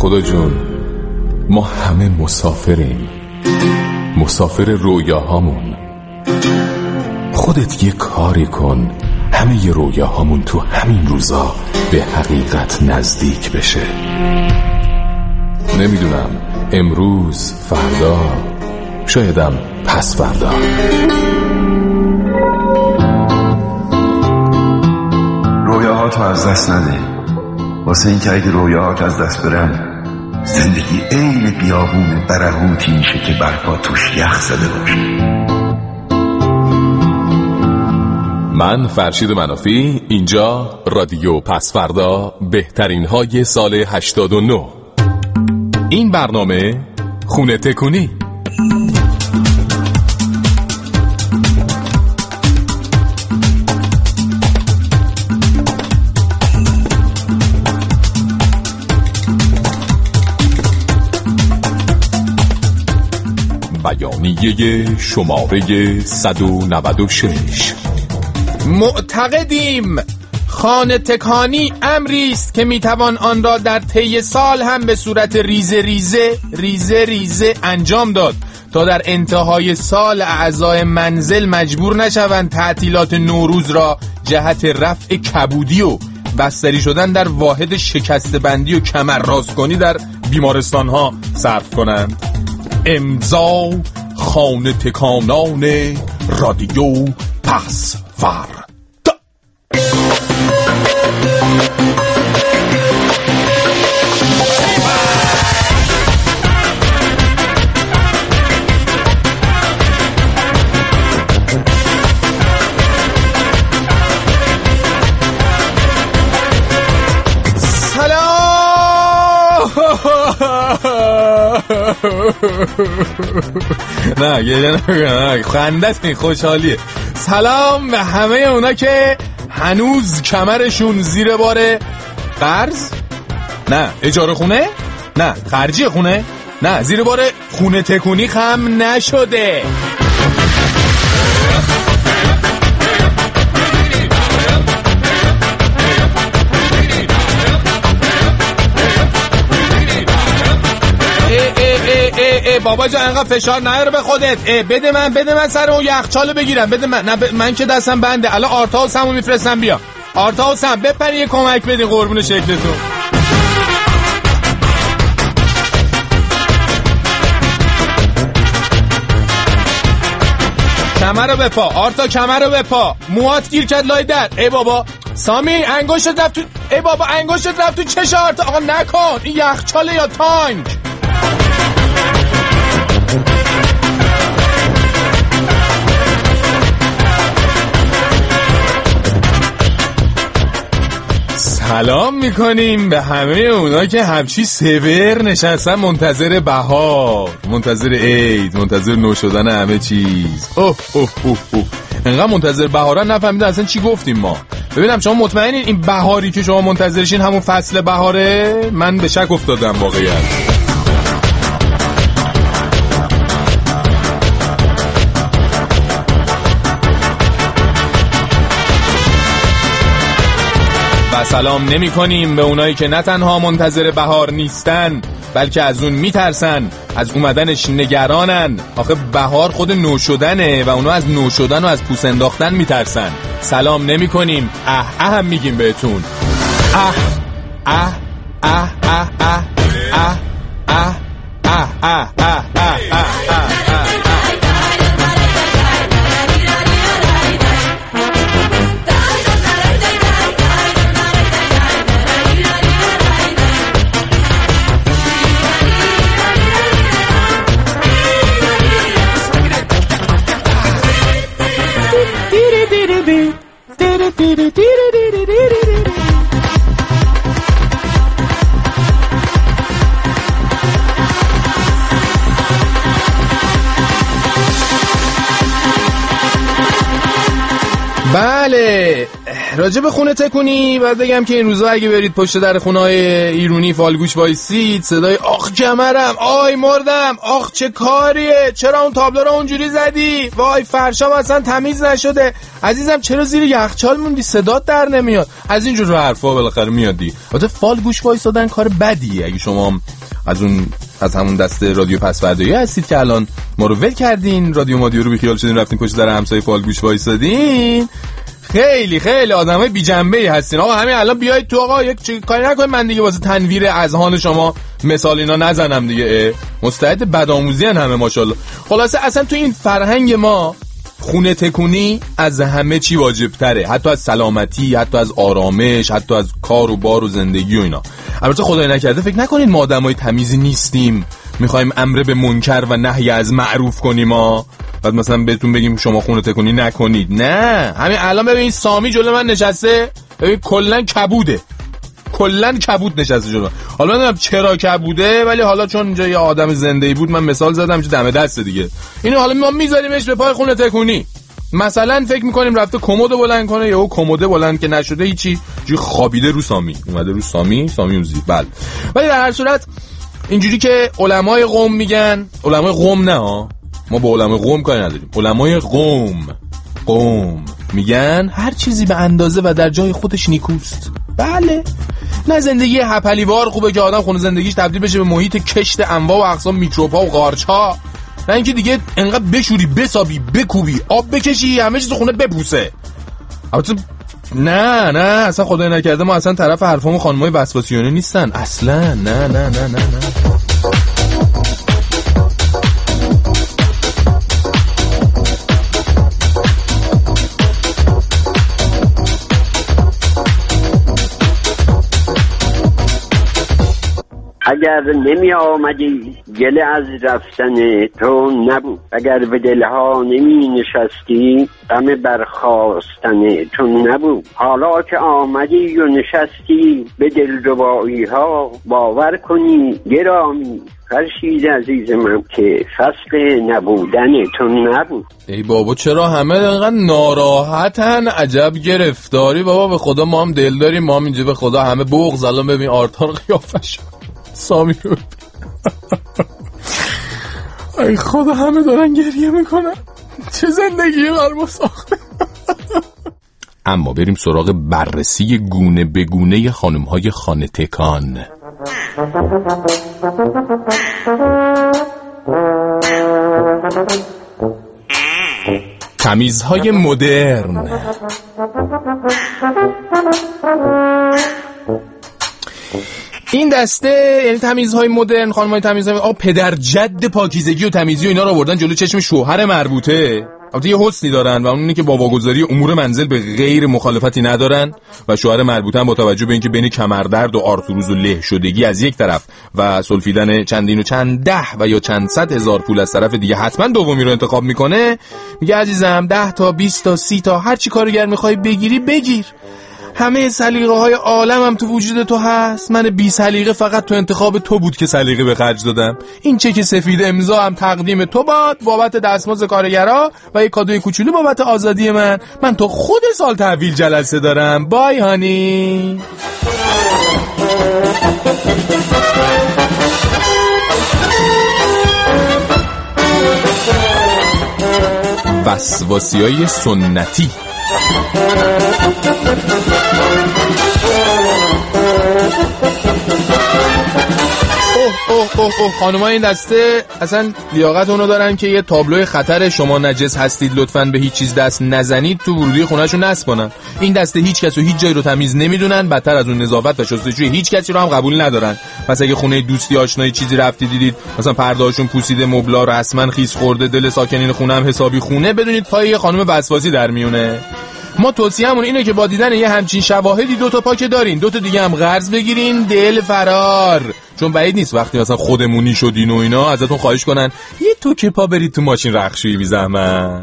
خدا جون، ما همه مسافریم، مسافر رویاهامون. خودت یه کاری کن همه ی رویاهامون تو همین روزا به حقیقت نزدیک بشه. نمیدونم امروز، فردا، شایدم پس فردا. رویاهاتو از دست نده، واسه این که اگه رویاهات از دست برن زندگی عین بیابون برهوتی میشه که برپا توش یخ زده باشه. من فرشید منافی، اینجا رادیو پسفردا، بهترین های سال 89. این برنامه خونه تکونی. بیانیه شماره 196. معتقدیم خانه تکانی امری است که میتوان آن را در طی سال هم به صورت ریزه انجام داد تا در انتهای سال اعضای منزل مجبور نشوند تعطیلات نوروز را جهت رفع کبودی و بستری شدن در واحد شکسته بندی و کمر راست کنی در بیمارستان ها صرف کنند. امضا خانه تکانان رادیو پسفردا. نه یه خندت خوشحالیه. سلام به همه اونا که هنوز کمرشون زیر بار قرض، نه اجاره خونه، نه خرجی خونه، نه زیر بار خونه تکونی خم نشده. بابا جان انقدر فشار نیار به خودت. بده من سر اون یخچالو بگیرم. بده من. نه من که دستم بنده. الان آرتاوسمو میفرستم بیا. آرتاوسم بپری یه کمک بدی قربون شکلتون. کمرو بپا آرتا، کمرو بپا. موهات گیر کرد لای در. ای بابا سامی انگشتت رفت تو. ای بابا انگشتت رفت تو چش آرتا. آقا نکن این یخچاله یا تانک. سلام میکنیم به همه اونا که همچی سور نشستن منتظر بهار، منتظر عید، منتظر نو شدن همه چیز. انقدر منتظر بهارن نفهمیدن اصلا چی گفتیم ما. ببینم شما مطمئنین این بهاری که شما منتظرشین همون فصل بهاره؟ من به شک افتادم واقعیت. سلام نمی کنیم به اونایی که نه تنها منتظر بهار نیستن بلکه از اون میترسن، از اومدنش نگرانن. آخه بهار خود نو شدنه و اونا از نو شدن و از پوست انداختن میترسن. سلام نمی کنیم، هم میگیم بهتون بله، راجع به خونه تکونی باید بگم که این روزا اگه برید پشت در خونه‌های ایرونی فالگوش وایسید صدای آخ کمرم، آی مردم، آخ چه کاریه، چرا اون تابلو رو اونجوری زدی، وای فرشام اصلا تمیز نشده، عزیزم چرا زیر یخچال موندی، صدات در نمیاد، از اینجور حرفا بالاخره میادی. البته فالگوش وایسادن کار بدیه. اگه شما از همون دسته رادیو پسوردایی هستید که الان ما رو ول کردین، رادیو مادیو رو بیخیال شدین رفتین پشت در همسایه فالگوش وایسادین، خیلی خیلی آدمای بی جنبه‌ای هستین. آقا همین الان بیایید تو، آقا یک کاری نکنید من دیگه واسه تنویر اذهان شما مثال اینا نزنم دیگه. مستعد بدآموزی ان همه ماشاءالله. خلاصه اصلا تو این فرهنگ ما خونه تکونی از همه چی واجب تره، حتی از سلامتی، حتی از آرامش، حتی از کار و بار و زندگی و اینا. البته خدای نکرده فکر نکنید ما آدمای تمیزی نیستیم میخوایم امر به منکر و نهی از معروف کنیم ما بعد مثلا بهتون بگیم شما خونه تکونی نکنید. نه، همین الان ببین سامی جلو من نشسته، ببین کلا کبوده، کلا کبود نشسته جلو من. حالا نمیدونم چرا کبوده، ولی حالا چون اینجا یه آدم زنده‌ای بود من مثال زدم که دم دسته دیگه. اینو حالا ما میذاریمش به پای خونه تکونی. مثلا فکر میکنیم رفته کمد بلند کنه، یهو کمد بلند که نشده هیچی، جو خوابیده رو سامی، اومده رو سامی اون زیر. بله، ولی در هر صورت اینجوری که علمای قوم میگن، علمای قوم نه ها، ما با علمای قوم کاری نداریم، علمای قوم میگن هر چیزی به اندازه و در جای خودش نیکوست. بله، نه زندگی هپلیوار خوبه که آدم خونه زندگیش تبدیل بشه به محیط کشت انواع و اقسام میکروب‌ها و قارچ‌ها، نه اینکه دیگه انقدر بشوری، بسابی، بکوبی، آب بکشی، همه چیز خونه بپوسه. البته نه اصلا خدای نکرده ما اصلا طرف حرفامو خانمای وسواسیانه نیستن اصلا، نه. اگر نمی آمدی گله از رفتن تو نبود، اگر به دلها نمی نشستی غم برخاستن تو نبود، حالا که آمدی و نشستی به دلربایی ها باور کنی گرامی فرشید عزیز من که فصل نبودن تو نبود. ای بابا چرا همه انقدر ناراحتن؟ عجب گرفتاری بابا، به خدا ما هم دل داریم، ما هم اینجا به خدا همه بغض. الان ببین آرتار قیافش سامی رو ای خدا همه دارن گریه میکنن، چه زندگی بر ما ساخته. اما بریم سراغ بررسی گونه به گونه خانم‌های خانه تکان. تمیزهای مدرن. این دسته یعنی تمیزهای مدرن، خانم‌های تمیزهای پدر جد پاکیزگی و تمیزی و اینا رو آوردن جلو چشم شوهر مربوطه. البته یه حسنی دارن و اون اینه که با واگذاری امور منزل به غیر مخالفتی ندارن و شوهر مربوطه با توجه به اینکه بین کمردرد و آرتروز و له شدگی از یک طرف و سلفیدن چندین و چند ده و یا چند صد هزار پول از طرف دیگه حتما دومی رو انتخاب میکنه. میگه عزیزم 10 تا 20 تا 30 تا هر چی کارگر میخوای بگیری بگیر، همه سلیقه‌های عالمم تو وجود تو هست، من بی سلیقه فقط تو انتخاب تو بود که سلیقه به خرج دادم. این چک سفید امضا هم تقدیم تو بابت دستمزد کارگرا و یک کادوی کوچولو بابت آزادی من تو خود سال تحویل جلسه دارم. بای هانی. وسواسیای سنتی. خانم‌های این دسته اصلا لیاقت اونو دارن که یه تابلوی خطر شما نجس هستید لطفاً به هیچ چیز دست نزنید تو ورودی خونه‌شون نصب کنن. این دسته هیچ کس و هیچ جایی رو تمیز نمیدونن، بدتر از اون نظافت و شستشوی هیچ کسی رو هم قبول ندارن. پس اگه خونه دوستی آشنایی چیزی رفتی دیدید مثلا پرده‌هاشون پوسیده، مبلا رسما خیس خورده، دل ساکنین خونه هم حسابی خونه، بدونید پای یه خانم وسواسی در میونه. ما توصیه‌مون اینه که با دیدن یه همچین شواهدی 2 تا پاکه دارین، 2 تا دیگه هم قرض بگیرین، دل فرار. چون بعید نیست وقتی مثلا خودمونی شدین و اینا ازتون خواهش کنن یه توکه پا برید تو ماشین رخشویی بی زحمت.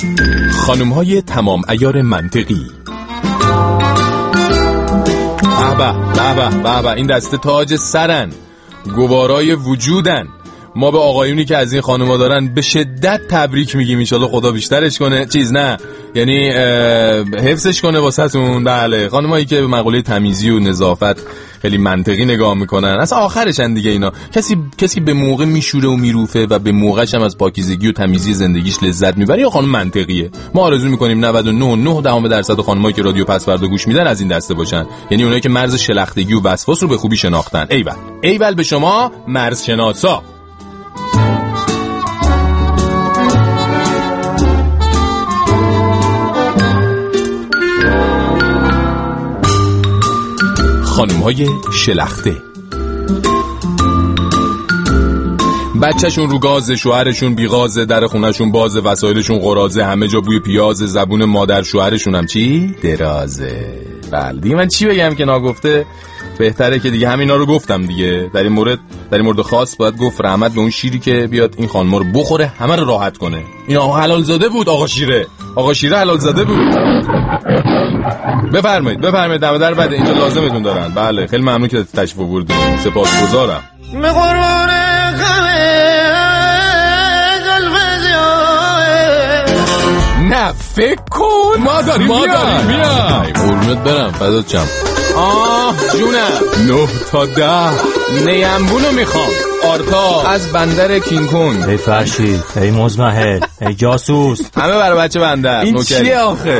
خانم‌های تمام عیار منطقی. به این دسته تاج سرن، گوارای وجودن. ما به آقایونی که از این خانوما دارن به شدت تبریک میگیم. انشالله خدا بیشترش کنه، چیز نه یعنی حفظش کنه واسهتون. بله، خانمایی که به مقوله تمیزی و نظافت خیلی منطقی نگاه میکنن، اصلا آخرشن دیگه اینا. کسی به موقع میشوره و میروفه و به موقعش هم از پاکیزگی و تمیزی زندگیش لذت میبره، یا خانم منطقیه. ما آرزو میکنیم 99.9% خانمایی که رادیو پسوردا گوش میدن از این دسته باشن، یعنی اونایی که مرز شلختگی و وسواس رو به خوبی شناختن. ایول به شما مرز شناسا. خانم‌های شلخته، بچه‌شون رو گاز، شوهرشون بیغازه، در خونه‌شون بازه، وسایلشون قرازه، همه جا بوی پیازه، زبون مادر شوهرشون هم چی؟ درازه. بله دیگه من چی بگم که ناگفته بهتره که دیگه همینا رو گفتم دیگه. در این مورد خاص باید گفت رحمت به اون شیری که بیاد این خانم‌ها رو بخوره، همه رو راحت کنه. این آقا حلال زاده بود، آقا شیره حلال زاده بود. بفرمایید دم در بده، اینجا لازمتون دارن. بله خیلی ممنون که تشریف آوردید، سپاسگزارم. نه فکر کن ما داریم میای قربونت برم فدات شم. جونم 9 تا 10 نیمبونو میخوام. آرتا از بندر کینگ کنگ. ای فرشید، ای مزمحل، ای جاسوس، همه برای بچه بندر. این چیه آخه؟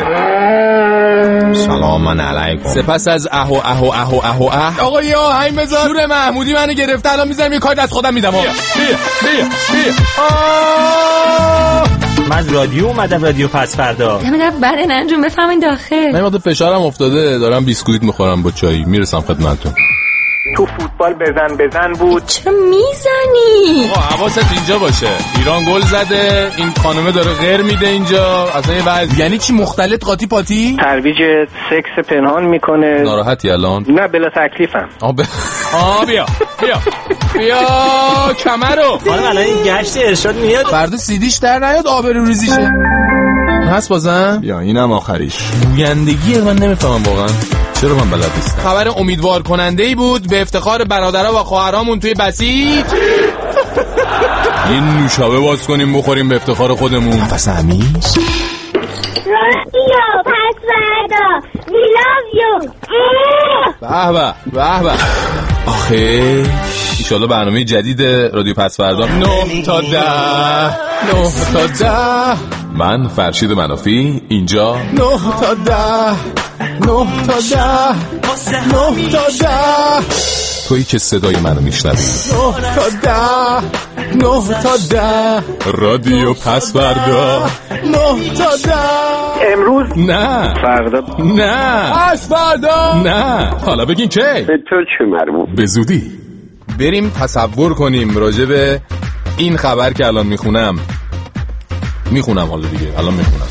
سلام علیکم. سپس از اهو آقا یه آهنگ بذار. شور محمودی منو گرفته، الان میذارم یه کار از خودم میدم. بیا من رادیو اومدم، رادیو پس فردا. نمیدونم بعد ننجون بفهمین داخل. من وقت فشارم افتاده، دارم بیسکویت میخورم با چای، میرسم خدمتتون. تو فوتبال بزن بود. چرا میزنی؟ حواست اینجا باشه، ایران گل زده، این خانومه داره غیر میده اینجا. اصلا یه وضع یعنی چی؟ مختلط قاطی پاتی؟ ترویج سکس پنهان میکنه. ناراحتی الان؟ نه بلا تکلیفم. بیا کمرو. حالا الان این گشت ارشاد میاد، فردا سیدیش در نیاد، آبرو ریزیشه. هست بازم؟ یا اینم آخریش. گویندگیه، من نمیفهمم واقعا چرا من بلد نیستم. خبر امیدوار کننده‌ای بود به افتخار برادرها و خواهرامون توی بسیج. این نوشابه باز کنیم بخوریم به افتخار خودمون. نفس عمیق. رادیو پسوردا we love you. به آخه ایشالله برنامه جدید رادیو پسوردا 9 تا 10. من فرشید منافی اینجا 9 تا 10. تویی که صدای منو میشنوی 9 تا 10 رادیو پسوردا 9 تا 10. امروز نه، فردا نه، پسوردا نه. حالا بگین چه؟ به تو چه مربوط؟ به زودی بریم تصور کنیم راجع به این خبر که الان میخونم حالا دیگه الان میخونم.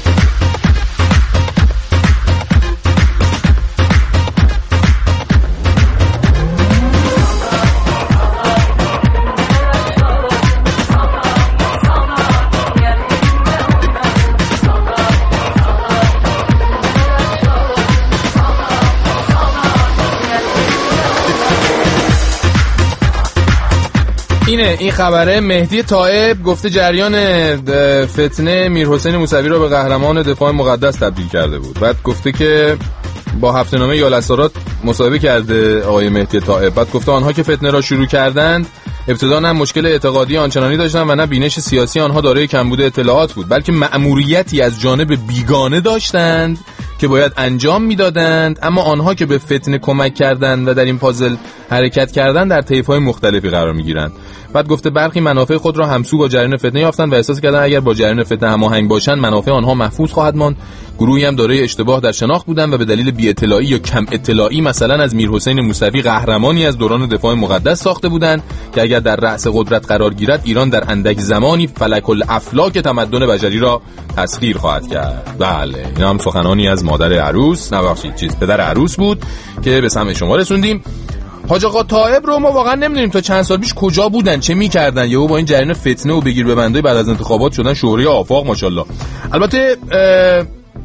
این خبره مهدی طائب گفته جریان فتنه میرحسین موسوی را به قهرمان دفاع مقدس تبدیل کرده بود. بعد گفته که با هفته‌نامه یالسارات مصاحبه کرده آقای مهدی طائب. بعد گفته آنها که فتنه را شروع کردند ابتدا نه مشکل اعتقادی آنچنانی داشتند و نه بینش سیاسی آنها دارای کمبود اطلاعات بود، بلکه مأموریتی از جانب بیگانه داشتند که باید انجام میدادند، اما آنها که به فتنه کمک کردند و در این پازل حرکت کردند در طیف‌های مختلفی قرار میگیرند. بعد گفته برخی منافع خود را همسو با جریان فتنه یافتند و احساس کردند اگر با جریان فتنه هماهنگ باشند منافع آنها محفوظ خواهد ماند. گروهی هم دارای اشتباه در شناخت بودند و به دلیل بی‌اطلاعی یا کم اطلاعی مثلا از میرحسین موسوی قهرمانی از دوران دفاع مقدس ساخته بودند که اگر در رأس قدرت قرار گیرد ایران در اندک زمانی فلک الافلاک تمدن بشری را تسخیر خواهد کرد. بله این هم سخنانی از مادر عروس، پدر عروس بود که به سمع شما رسوندیم. حاج آقا طائب رو ما واقعا نمیدونیم تا چند سال پیش کجا بودن، چه میکردن، یهو با این جریان فتنه و بگیر ببندای بعد از انتخابات شدن شهره آفاق ماشاءالله. البته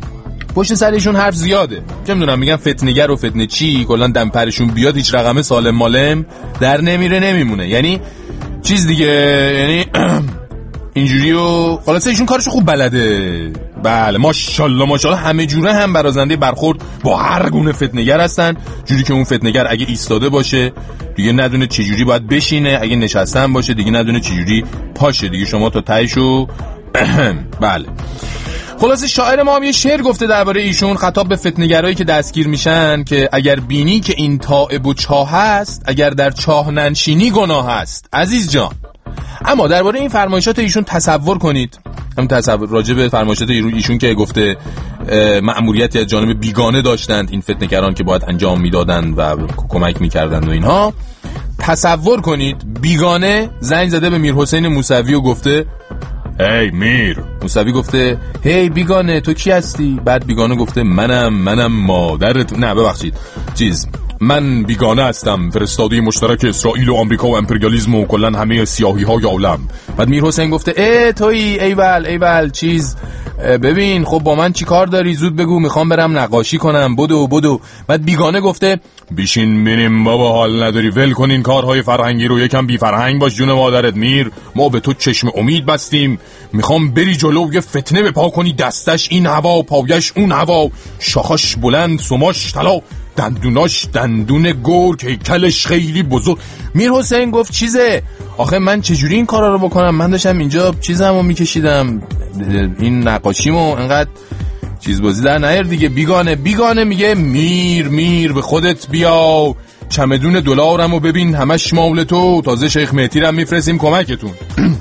پشت سرشون حرف زیاده، چه میدونم میگن فتنه‌گر و فتنه چی، کلا دم پرشون بیاد هیچ رقم سالم مالم در نمیره نمیمونه، یعنی چیز دیگه، یعنی اینجوری و خلاصه ایشون کارشو خوب بلده. بله ماشاءالله همه جوره هم برازنده برخورد با هر گونه فتنه‌گر هستن، جوری که اون فتنه‌گر اگه ایستاده باشه دیگه ندونه چه جوری باید بشینه، اگه نشستن باشه دیگه ندونه چه جوری پاشه دیگه، شما تا تهشو بله. خلاصه شاعر ما هم یه شعر گفته درباره ایشون خطاب به فتنه‌گرایی که دستگیر میشن که اگر بینی که این تائب و چاه هست، اگر در چاه ننشینی گناه هست عزیز جان. اما درباره این فرمایشات ایشون تصور کنید، هم تصور راجع به فرمایشات ایشون که گفته مأموریتی از جانب بیگانه داشتند این فتنه‌گران که باید انجام میدادند و کمک میکردند و اینها، تصور کنید بیگانه زنگ زده به میرحسین موسوی و گفته هی میر. موسوی گفته هی بیگانه تو کی هستی؟ بعد بیگانه گفته منم مادرت، نه ببخشید من بیگانه هستم، فرستاده مشترک اسرائیل و آمریکا و امپریالیسم و کلن همه سیاهی های عالم. بعد میرحسین گفته تویی ایول ببین خب با من چی کار داری؟ زود بگو میخوام برم نقاشی کنم، بدو. بعد بیگانه گفته بیشین بینیم بابا، حال نداری، ول کن این کارهای فرهنگی رو، یکم بی فرهنگ باش جون مادرت میر، ما به تو چشم امید بستیم، میخوام بری جلو یه فتنه بپا کنی، دستش این هوا پایش اون هوا، شاخاش بلند سماش طلا، دندوناش دندون گرگ، هیکلش خیلی بزرگ. میرحسین گفت چیزه آخه من چجوری این کارا رو بکنم؟ من داشتم اینجا چیزمو میکشیدم، این نقاشیمو، انقدر چیز بازی در نیار دیگه. بیگانه میگه میر به خودت بیا، چمدون دلارمو ببین همش مال تو، تازه شیخ مهدی رو میفرستیم کمکتون.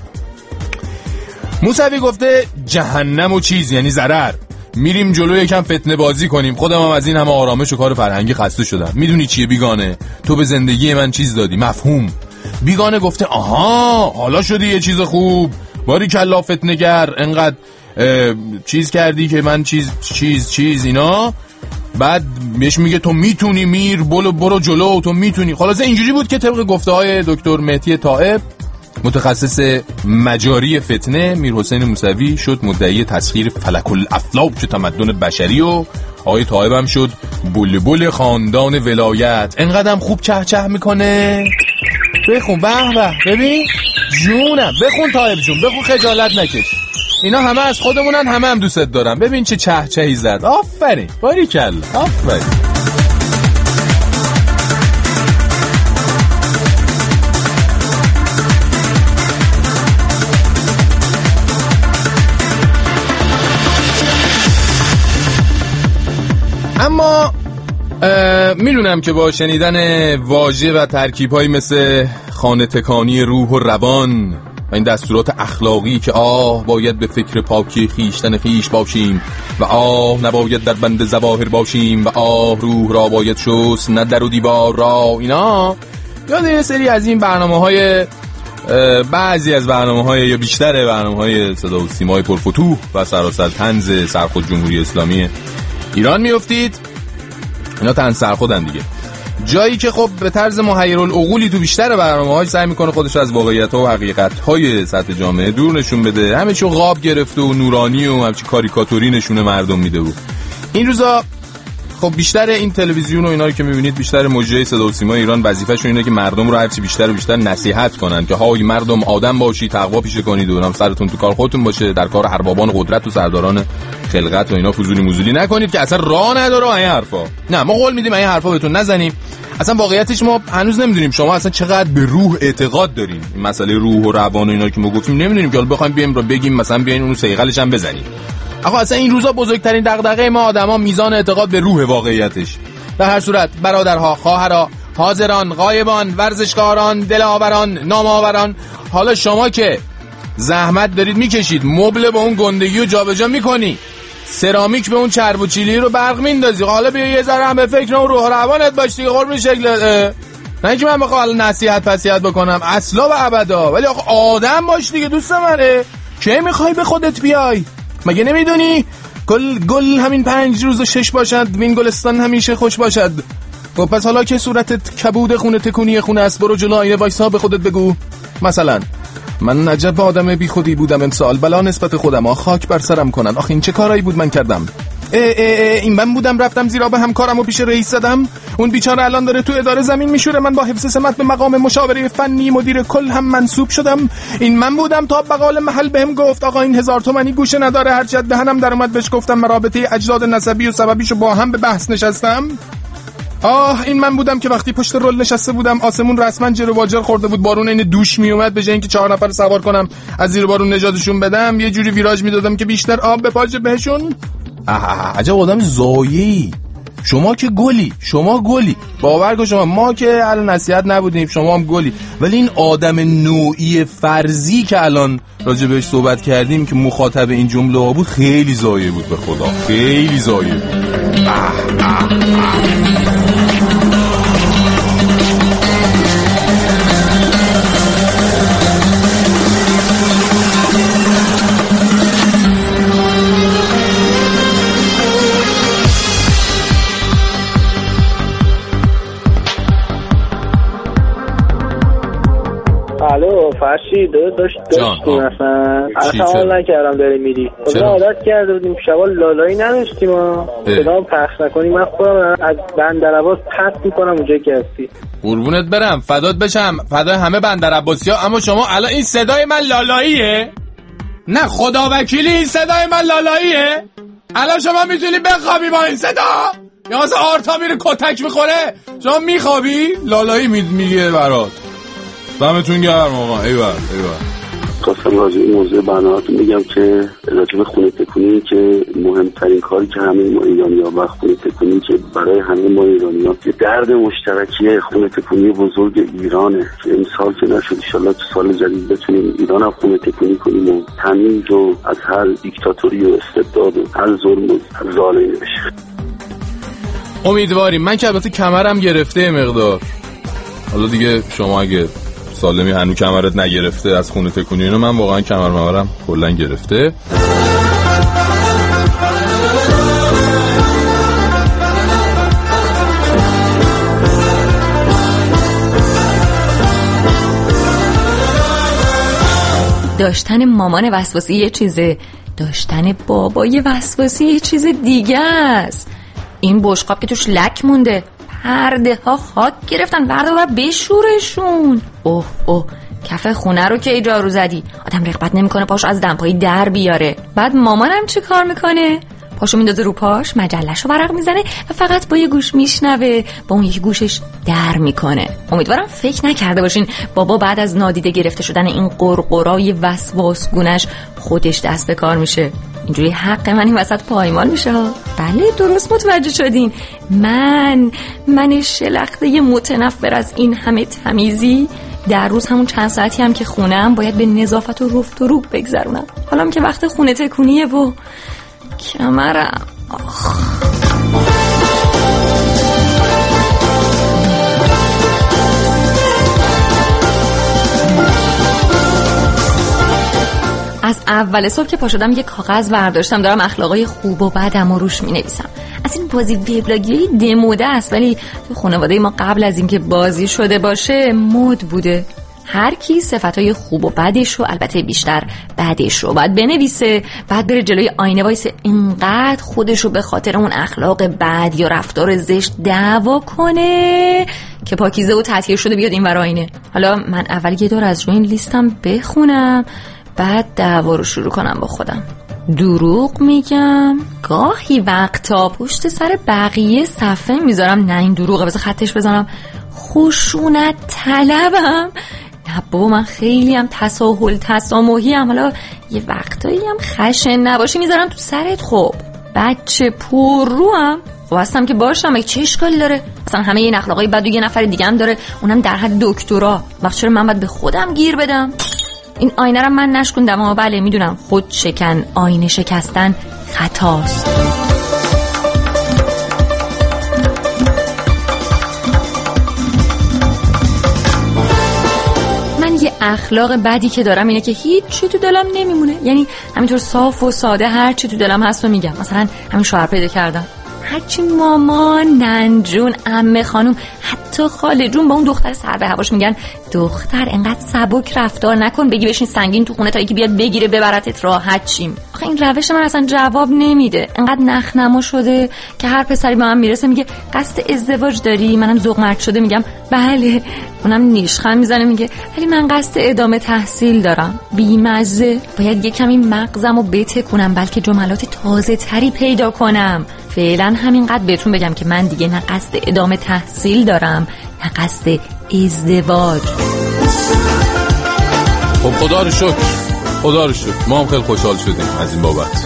موسوی گفته جهنم و چیز، یعنی ضرر، میریم جلو یکم فتنه بازی کنیم، خودم هم از این همه آرامش و کار فرهنگی خسته شدم. میدونی چیه بیگانه؟ تو به زندگی من چیز دادی، مفهوم. بیگانه گفته آها حالا شدی یه چیز خوب، باریکلا فتنه‌گر، انقدر چیز کردی که من چیز اینا. بعد بهش میگه تو میتونی میر، برو جلو، تو میتونی. خلاصه اینجوری بود که طبق گفته های دکتر مهدی طائب متخصص مجاری فتنه، میرحسین موسوی شد مدعی تسخیر فلک الافلاک تمدن بشری و آقای طائب هم شد بلبل خاندان ولایت. انقدرم خوب چه میکنه. بخون به ببین جونم، بخون طائب جون، بخون خجالت نکش، اینا همه از خودمونن، همه هم دوست دارم. ببین چه چهی زد، آفرین باریکلا آفرین. اما میدونم که با شنیدن واژه و ترکیب‌هایی مثل خانه تکانی روح و روان و این دستورات اخلاقی که باید به فکر پاکی خیشتن خیش باشیم و نباید در بند ظواهر باشیم و روح را باید شست نه در و دیوار را، اینا یاد یه سری از این برنامه‌های، بعضی از برنامه‌های یا بیشتر برنامه‌های صدا و سیمای پرفتوح و سراسر طنز سرخود جمهوری اسلامی ایران میافتید. اینا طنز سرخودن دیگه، جایی که خب به طرز محیرالعقولی تو بیشتر برنامه‌هاش سعی میکنه خودش از واقعیت‌ها و حقیقت‌های سطح جامعه دور نشون بده، همه چیو قاب گرفته و نورانی و همچین کاریکاتوری نشونه مردم میده. و این روزا خب بیشتر این تلویزیون و اینا رو که میبینید، بیشتر مجری صدا و سیما ایران وظیفه‌شون اینه که مردم رو هرچی بیشتر و بیشتر نصیحت کنن که های مردم آدم باشید، تقوا پیشه کنید و سرتون تو کار خودتون باشه، در کار اربابان قدرت و سرداران خلقت و اینا فضولی موزولی نکنید که اصلا راه نداره این حرفا. نه ما قول میدیم این حرفا بهتون نزنیم. اصلا واقعیتش ما هنوز نمیدونیم شما اصلا چقدر به روح اعتقاد دارین. این مسئله روح و روان و اینا که ما گفتیم نمیدونیم که حالا بخوایم بیایم رو بگیم مثلا بیاین اونو سیغلش هم بزنیم. آقا اصلا این روزا بزرگترین دغدغه ما آدما میزان اعتقاد به روح واقعیتش. در هر صورت برادرها، خواهرها، حاضران، غایبان، ورزشکاران، دلاوران، نامآوران، حالا شما که زحمت دارید میکشید، مبل به اون گندگی رو جابجا میکنی، سرامیک به اون چرب و چیلی رو برق میندازی، حالا بیا یه ذره هم به فکر اون روح روانت باش دیگه، قربون شکلت. نه که من بخوام نصیحت بکنم اصلا و ابدا، ولی آقا آدم باش دیگه دوست منه. کی میخوای به خودت بیای؟ مگه نمیدونی گل همین 5 روز و 6 باشد، وین گلستان همیشه خوش باشد. خب پس حالا که صورتت کبود خونه تکونی خونه است، برو جلو آینه وایسا به خودت بگو مثلا من عجب آدم بی خودی بودم امسال، بلا نسبت خودم خاک بر سرم کنن، آخه این چه کارایی بود من کردم؟ این من بودم رفتم زیرا به همکارم و پیش رئیس زدم. اون بیچاره الان داره تو اداره زمین میشوره. من با حفظ سمت به مقام مشاوره فنی مدیر کل هم منصوب شدم. این من بودم تا بقال محل بهم گفت آقا این 1000 تومانی گوشه نداره. هرچی از دهنم در اومد بهش گفتم رابطه اجداد نسبی و سببیشو با هم به بحث نشستم. این من بودم که وقتی پشت رول نشسته بودم آسمون رسما جر و واجر خورده بود، بارون این دوش می اومد، به جای اینکه 4 نفر سوار کنم از زیر بارون نجاتشون بدم یه جوری ویراج میدادم که بیشتر آب بپاچه بهشون. عجب آدم زایه‌ای. شما که شما گلی باور کن. شما ما که الان نصیحت نبودیم، شما هم گلی. ولی این آدم نوعی فرضی که الان راجع بهش صحبت کردیم که مخاطب این جمله ها بود خیلی زایه بود، به خدا خیلی زایه بود. الو فرشید داشتیم اصلا حال نکردم داری میری. خدا عادت کرده بودیم شبال لالایی نداشتیم صدام پخش نکنی من خودم از بندرعباس پس میکنم اونجایی که هستی. قربونت برم فدات بشم، فدای همه بندرعباسی ها. اما شما الان این صدای من لالاییه؟ نه خدا وکیلی این صدای من لالاییه؟ الان شما میتونی بخوابی با این صدا؟ یا مثلا آرتا میره کتک میخوره شما میخوابی؟ لالایی میگه برات. دمتون گرم آقا. ایوه خواستم راجع به موضوع برنامه‌تون بگم که راجع به خونه تکونی که مهمترین کاری که همه ما ایرانی‌ها و خونه تکونی که برای همه ما ایرانی‌ها که درد مشترکی خونه تکونی بزرگ ایرانه که امسال که نشد ان شاءالله تو سال جدید بتونیم ایران هم خونه تکونی کنیم و تمیز و از هر دیکتاتوری و استبداد و هر ظلم و هر ظالمی بشه. امیدواریم. من که البته کمرم گرفته مقدار. حالا دیگه شما اگه سالمی هنو کمرت نگرفته از خونه تکونی اینو، من واقعا کمرم کلا گرفته. داشتن مامان وسواسی یه چیزه، داشتن بابای وسواسی یه چیز دیگه است. این بشقاب که توش لک مونده، پرده ها خاک گرفتن، بردا و بشورشون. اوه کف خونه رو که جارو زدی آدم رغبت نمیکنه پاشو از دمپایی در بیاره. بعد مامانم چه کار میکنه؟ پاشو میندازه رو پاش، مجلهشو ورق میزنه و فقط با یه گوش میشنوه، با اون یکی گوشش در میکنه. امیدوارم فکر نکرده باشین بابا بعد از نادیده گرفته شدن این قرقرای وسواسگونش خودش دست به کار میشه. اینجوری حق من این وسط پایمال میشه. بله درست متوجه شدین. من شلخته متنفر از این همه تمیزی در روز همون چند ساعتی هم که خونم باید به نظافت و رفت و روب بگذرونم. حالا که وقت خونه تکونیه و کمرم از اول صبح که پا شدم یه کاغذ برداشتم، دارم اخلاقای خوب و بدم رو روش می‌نویسم. از این بازی وبلاگی دموده است، ولی تو خانواده ما قبل از اینکه بازی شده باشه مد بوده. هر کی صفاتای خوب و بدش رو، البته بیشتر بدش رو باید بنویسه، بعد بره جلوی آینه وایسه اینقدر خودش رو به خاطر اون اخلاق بد یا رفتار زشت دعوا کنه که پاکیزه و تطهیر شده بیاد این ور آینه. حالا من اول یه دور از روی این لیستم بخونم، بعد دعوا رو شروع کنم با خودم. دروغ میگم، گاهی وقتا پشت سر بقیه صفحه میذارم، نه این دروغه بذار خطش بزنم. خشونت طلبم، نه بابا من خیلی هم تساهل تسامحی ام، حالا یه وقتایی هم خشن نباشی میذارم تو سرت. خب بچه پر رو هم خب هستم که باشم، اگه چه اشکالی داره؟ مثلا همه این اخلاقای بد و یه نفر دیگه هم داره، اونم در حد دکترا. وقت چرا من باید به خودم گیر بدم؟ این آینه رو من نشکوندم، اما بله میدونم خود شکن، آینه شکستن خطاست. من یه اخلاق بدی که دارم اینه که هیچ چی تو دلم نمیمونه، یعنی همینطور صاف و ساده هر چی تو دلم هست رو میگم. مثلا همین شوهر پیدا کردم، هرچی مامان، ننجون، عمه خانوم، حتی خاله جون با اون دختر سر به هواش میگن دختر انقدر سبک رفتار نکن، بگی بشین سنگین تو خونه تا یکی بیاد بگیره ببرتت راحت شیم. آخه این روش من اصلا جواب نمیده. انقدر نخنمو شده که هر پسری به من میرسه میگه قصد ازدواج داری؟ منم ذوق مرد شده میگم بله. اونم نیشخند میزنه میگه ولی من قصد ادامه تحصیل دارم. بیمزه. باید یه کمی مغزمو بتکونم بلکه جملات تازه تری پیدا کنم. فعلا همینقدر بهتون بگم که من دیگه نه قصد ادامه تحصیل دارم نه قصد ازدواج. خب خدا رو شکر، خدا رو شکر، ما هم خیلی خوشحال شدیم از این بابت.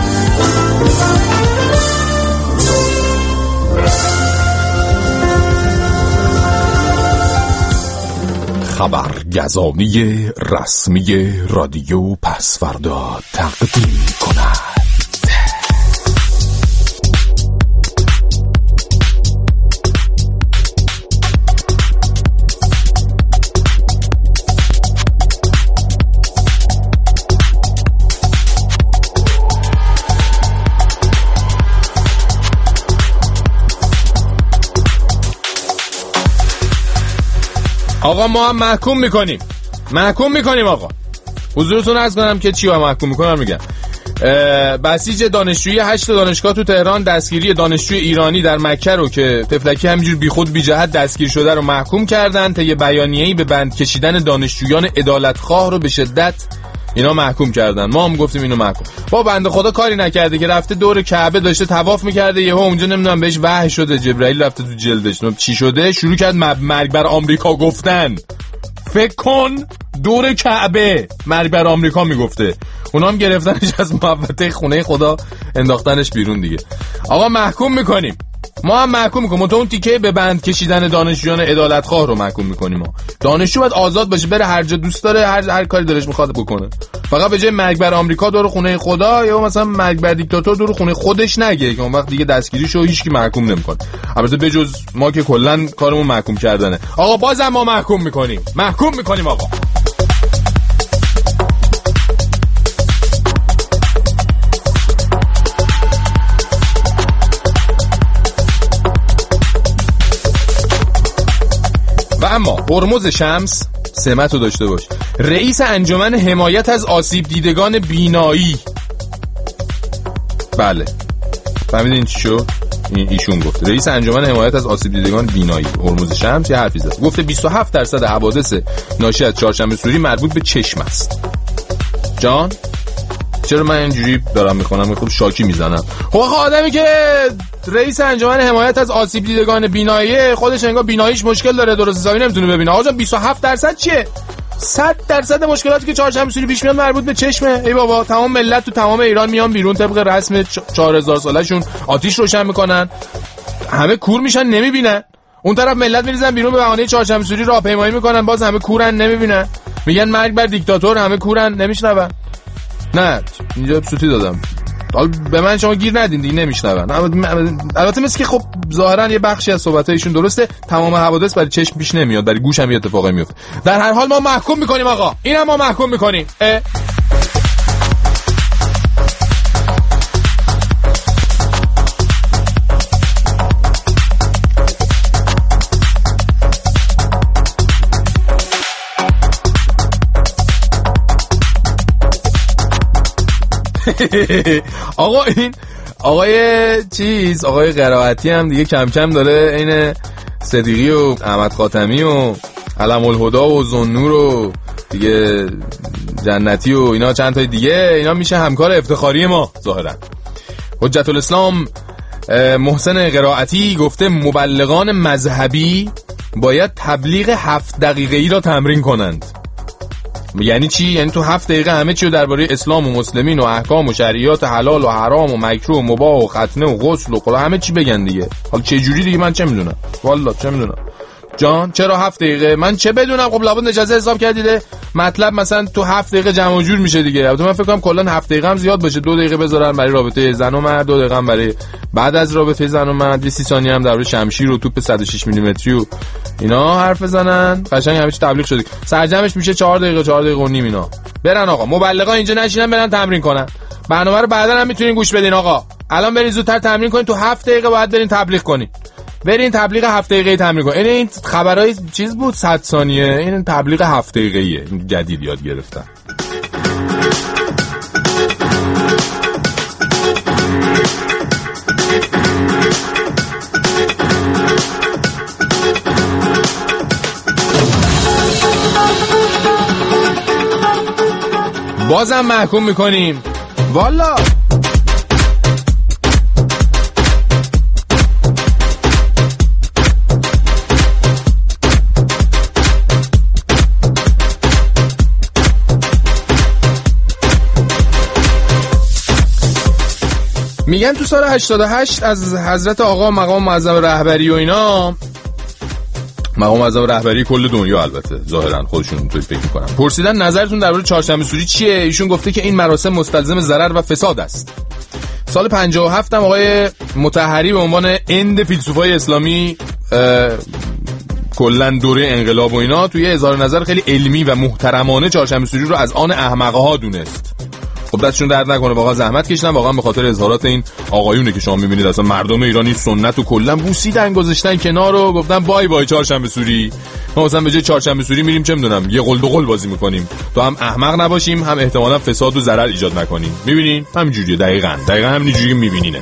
خبرگزاری رسمی رادیو پسوردا تقدیم کند. آقا ما هم محکوم میکنیم آقا. حضورتون عرض کنم که چی رو محکوم میکنم. میگم بسیج دانشجویی 8 دانشگاه تو تهران دستگیری دانشجوی ایرانی در مکه رو که تفلکی همینجور بیخود بی جهت دستگیر شده رو محکوم کردن تا یه بیانیه‌ای به بند کشیدن دانشجویان عدالتخواه رو به شدت اینا محکوم کردن. ما هم گفتیم اینو محکوم. با بنده خدا کاری نکرده که رفته دور کعبه داشته طواف میکرده، یهو اونجا نمیدونم بهش وحی شده، جبرائیل رفته تو جلدش، چی شده شروع کرد مرگ بر آمریکا گفتن. فکر کن دور کعبه مرگ بر آمریکا میگفته. اونا هم گرفتنش از محوطه خونه خدا انداختنش بیرون دیگه. آقا محکوم میکنیم، ما هم محکوم میکنیم. تو اون تیکه به بند کشیدن دانشجویان عدالتخواه رو محکوم میکنیم. ما دانشجو باید آزاد باشه، بره هر جا دوست داره، هر کاری دلش میخواد بکنه. فقط به جای مرگ بر آمریکا دور خونه خدا یا مثلا مرگ بر دیکتاتور دور خونه خودش نگه که اون وقت دیگه دستگیریشو هیچکی محکوم نمیکنه. البته بجز ما که کلا کارمون محکوم کردنه. آقا بازم ما محکوم میکنیم آقا. و اما هرمز شمس سمت رو داشته باش. رئیس انجمن حمایت از آسیب دیدگان بینایی. بله فهمیدین چی شد؟ ایشون گفت رئیس انجمن حمایت از آسیب دیدگان بینایی هرمز شمس یه حرفی زد، گفته 27% حوادث ناشی از چهارشنبه سوری مربوط به چشم است. جان چرا من اینجوری دارم میخونم خود شاکی میزنم؟ خب آدمی که رئیس انجمن حمایت از آسیب دیدگان بینایی خودش انگار بیناییش مشکل داره، درست حسابی نمیتونه ببینه. آقا جان 27% چیه؟ 100% مشکلاتی که چهارشنبه سوری پیش میاد مربوط به چشمه. ای بابا تمام ملت تو تمام ایران میان بیرون طبق رسم 4000 ساله‌شون آتیش روشن میکنن، همه کور میشن نمیبینن. اون طرف ملت میریزن بیرون به بهانه چهارشنبه سوری راهپیمایی میکنن، باز همه کورن نمیبینن. میگن مرگ بر دیکتاتور، همه کورن نمیشنون. نه اینجا سوتی دادم، حالا به من شما گیر ندین دیگه نمیشنون. البته مثل که خب ظاهرا یه بخشی از صحبتایشون درسته، تمام حوادث برای چشم پیش نمیاد، برای گوش هم یه اتفاقی میفته. در هر حال ما محکوم میکنیم آقا، اینم ما محکوم میکنیم. آقا این آقای قرائتی هم دیگه کم کم داره این صدیقی و احمد خاتمی و علم الهدا و ذوالنور و دیگه جنتی و اینا چند تا دیگه اینا میشه همکار افتخاری ما ظاهرا. حجت الاسلام محسن قرائتی گفته مبلغان مذهبی باید تبلیغ 7 دقیقه‌ای را تمرین کنند. یعنی چی؟ یعنی تو 7 دقیقه همه چی رو درباره اسلام و مسلمین و احکام و شریعت حلال و حرام و مکروه و مباح و ختنه و غسل و خلا همه چی بگن دیگه. حالا چه جوری دیگه من چه میدونم، والله چه میدونم. جان چرا 7 دقیقه؟ من چه بدونم. خب لابد نشسته حساب کردیده مطلب مثلا تو 7 دقیقه جمع و جور میشه دیگه. البته من فکر کنم کلا 7 دقیقه هم زیاد باشه، 2 دقیقه بذارن برای رابطه زن و مرد، 2 دقیقه هم برای بعد از رابطه زن و مرد، 30 ثانیه هم درباره شمشیر و توپ 106 میلیمتری و اینا حرف بزنن. قشنگ همه چی تبلیغ شده. سرجمش میشه 4 دقیقه 4 دقیقه و نیم اینا. برن آقا مبلغا اینجا نشینن، برن تمرین کنن. برنامه رو بعدا هم میتونین گوش بدین آقا. الان برین زودتر تمرین کنین، تو 7 دقیقه باید برین تبلیغ کنین. برین تبلیغ 7 دقیقه‌ای تمرین کنین. این خبرای چیز بود 100 ثانیه، این تبلیغ 7 دقیقه‌ایه، جدید یاد گرفتم. بازم محکوم میکنیم والا. میگن تو سال 88 از حضرت آقا مقام معظم رهبری و اینا، مقام معظم رهبری کل دنیا البته ظاهرا خودشون اونطوری فکر میکنن، پرسیدن نظرتون درباره چهارشنبه سوری چیه؟ ایشون گفته که این مراسم مستلزم ضرر و فساد است. سال 57 هم آقای مطهری به عنوان اند فیلسوفای اسلامی کلا دوره انقلاب و اینا توی اظهار نظر خیلی علمی و محترمانه چهارشنبه سوری رو از آن احمقها دونست. خب دستشون درد نکنه، واقعا زحمت کشیدن، واقعا به خاطر اظهارات این آقایونه که شما میبینید اصلا مردم ایرانی سنت و کلا بوسیدن گذاشتن کنار و گفتن بای بای چهارشنبه سوری. ما مثلا به جای چهارشنبه سوری میریم چه میدونم یه قل به قل بازی میکنیم، تو هم احمق نباشیم هم احتمالاً فساد و ضرر ایجاد نکنیم. میبینین همین جوریه، دقیقاً همین جوری میبینینه.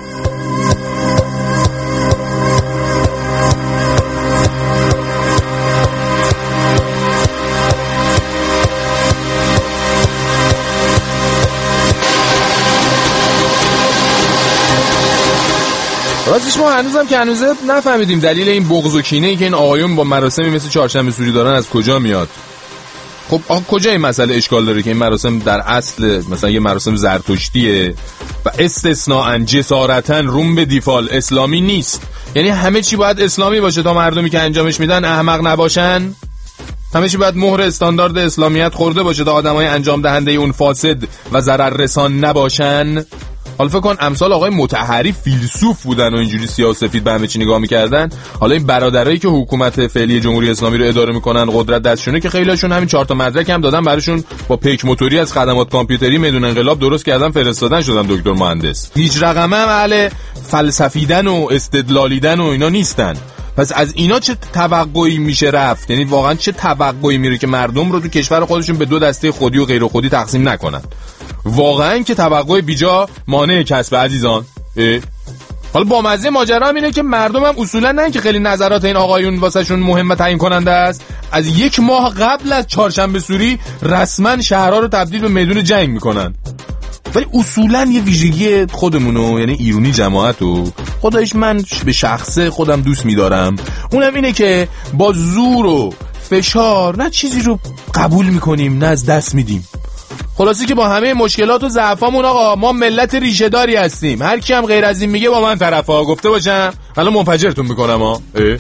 راستش ما هنوزم که هنوزه نفهمیدیم دلیل این بغض و کینه‌ای که این آقایون با مراسمی مثل چهارشنبه سوری دارن از کجا میاد. خب کجا این مسئله اشکال داره که این مراسم در اصل مثلا یه مراسم زرتشتیه و استثناءً جسارتاً روم به دیفال اسلامی نیست؟ یعنی همه چی باید اسلامی باشه تا مردمی که انجامش میدن احمق نباشن؟ همه چی باید مهر استاندارد اسلامیت خورده باشه تا آدمای انجام دهنده اون فاسد و ضرر رسان نباشن؟ حالا فکر کن امثال آقای مطهری فیلسوف بودن و اینجوری سیاه و سفید به همه چی نگاه میکردن. حالا این برادرایی که حکومت فعلی جمهوری اسلامی رو اداره میکنن قدرت دستشونه که خیلیشون همین 4 تا مدرک هم دادن براشون، با پیک موتوری از خدمات کامپیوتری میدون انقلاب درست کردن فرستادن شدن دکتر مهندس. هیچ رقمه هم اهل فلسفیدن و استدلالیدن و اینا نیستن. پس از اینا چه توقعی میشه رفت؟ یعنی واقعا چه توقعی میره که مردم رو تو کشور خودشون به دو دسته خودی و غیر خودی تقسیم نکنن؟ واقعا که توقع بیجا مانع کسب عزیزان. حالا با مزه ماجرا هم اینه که مردم هم اصولا نه که خیلی نظرات این آقایون واسهشون مهم و تعیین کننده است، از 1 ماه قبل از چهارشنبه سوری رسما شهرها رو تبدیل به میدون جنگ میکنن. ولی اصولا یه ویژگی خودمونو، یعنی ایرانی جماعتو، خدایش من به شخصه خودم دوست میدارم، اونم اینه که با زور و فشار نه چیزی رو قبول میکنیم نه از دست میدیم. خلاصی که با همه مشکلات و ضعفامون آقا ما ملت ریشه داری هستیم. هر کی هم غیر از این میگه با من طرفا گفته باشم الان منفجرتون میکنم ها.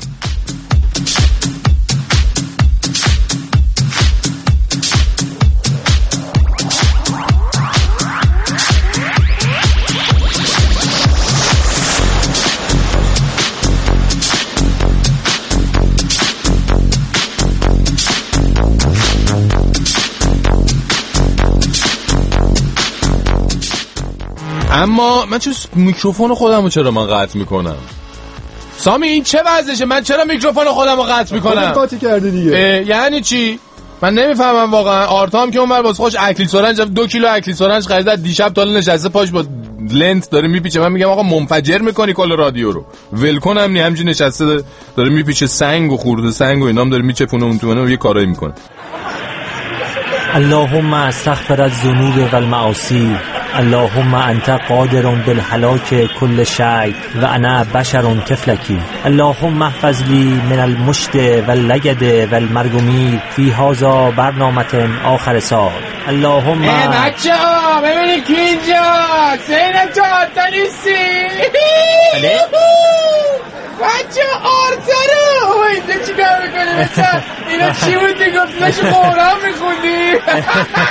اما من چرا میکروفون خودمو چرا من قطع میکنم؟ سامی این چه وضعشه؟ من چرا میکروفون خودمو قطع میکنم؟ قاطی کرده دیگه. یعنی چی؟ من نمیفهمم واقعا. آرتام که اونور واسه خوش اکلیل سرنج 2 کیلو اکلیل سرنج خرید، دیشب تا نشسته پاش با لنت داره میپیچه. من میگم آقا منفجر میکنی کل رادیو رو، ولکن هم نی، همینجوری نشسته داره میپیچه سنگ و خورده سنگ و اینام داره میچپونه اون تو و یه کارایی میکنه. اللهم استغفر الذنوب والمعاصی، اللهم انت قادر بالهلاك كل شيء و انا بشر كفلكي، اللهم احفظ لي من المشت واللگد والمرگومی في هذا برنامه آخر سال. اللهم بچه‌ها ببینید کی اینجاست. زینب تو آتلیسی بچه آرترو اینجا چی کار میکنی؟ مثلا اینا چی بودی گفتی؟ داشتی قرآن میخوندی؟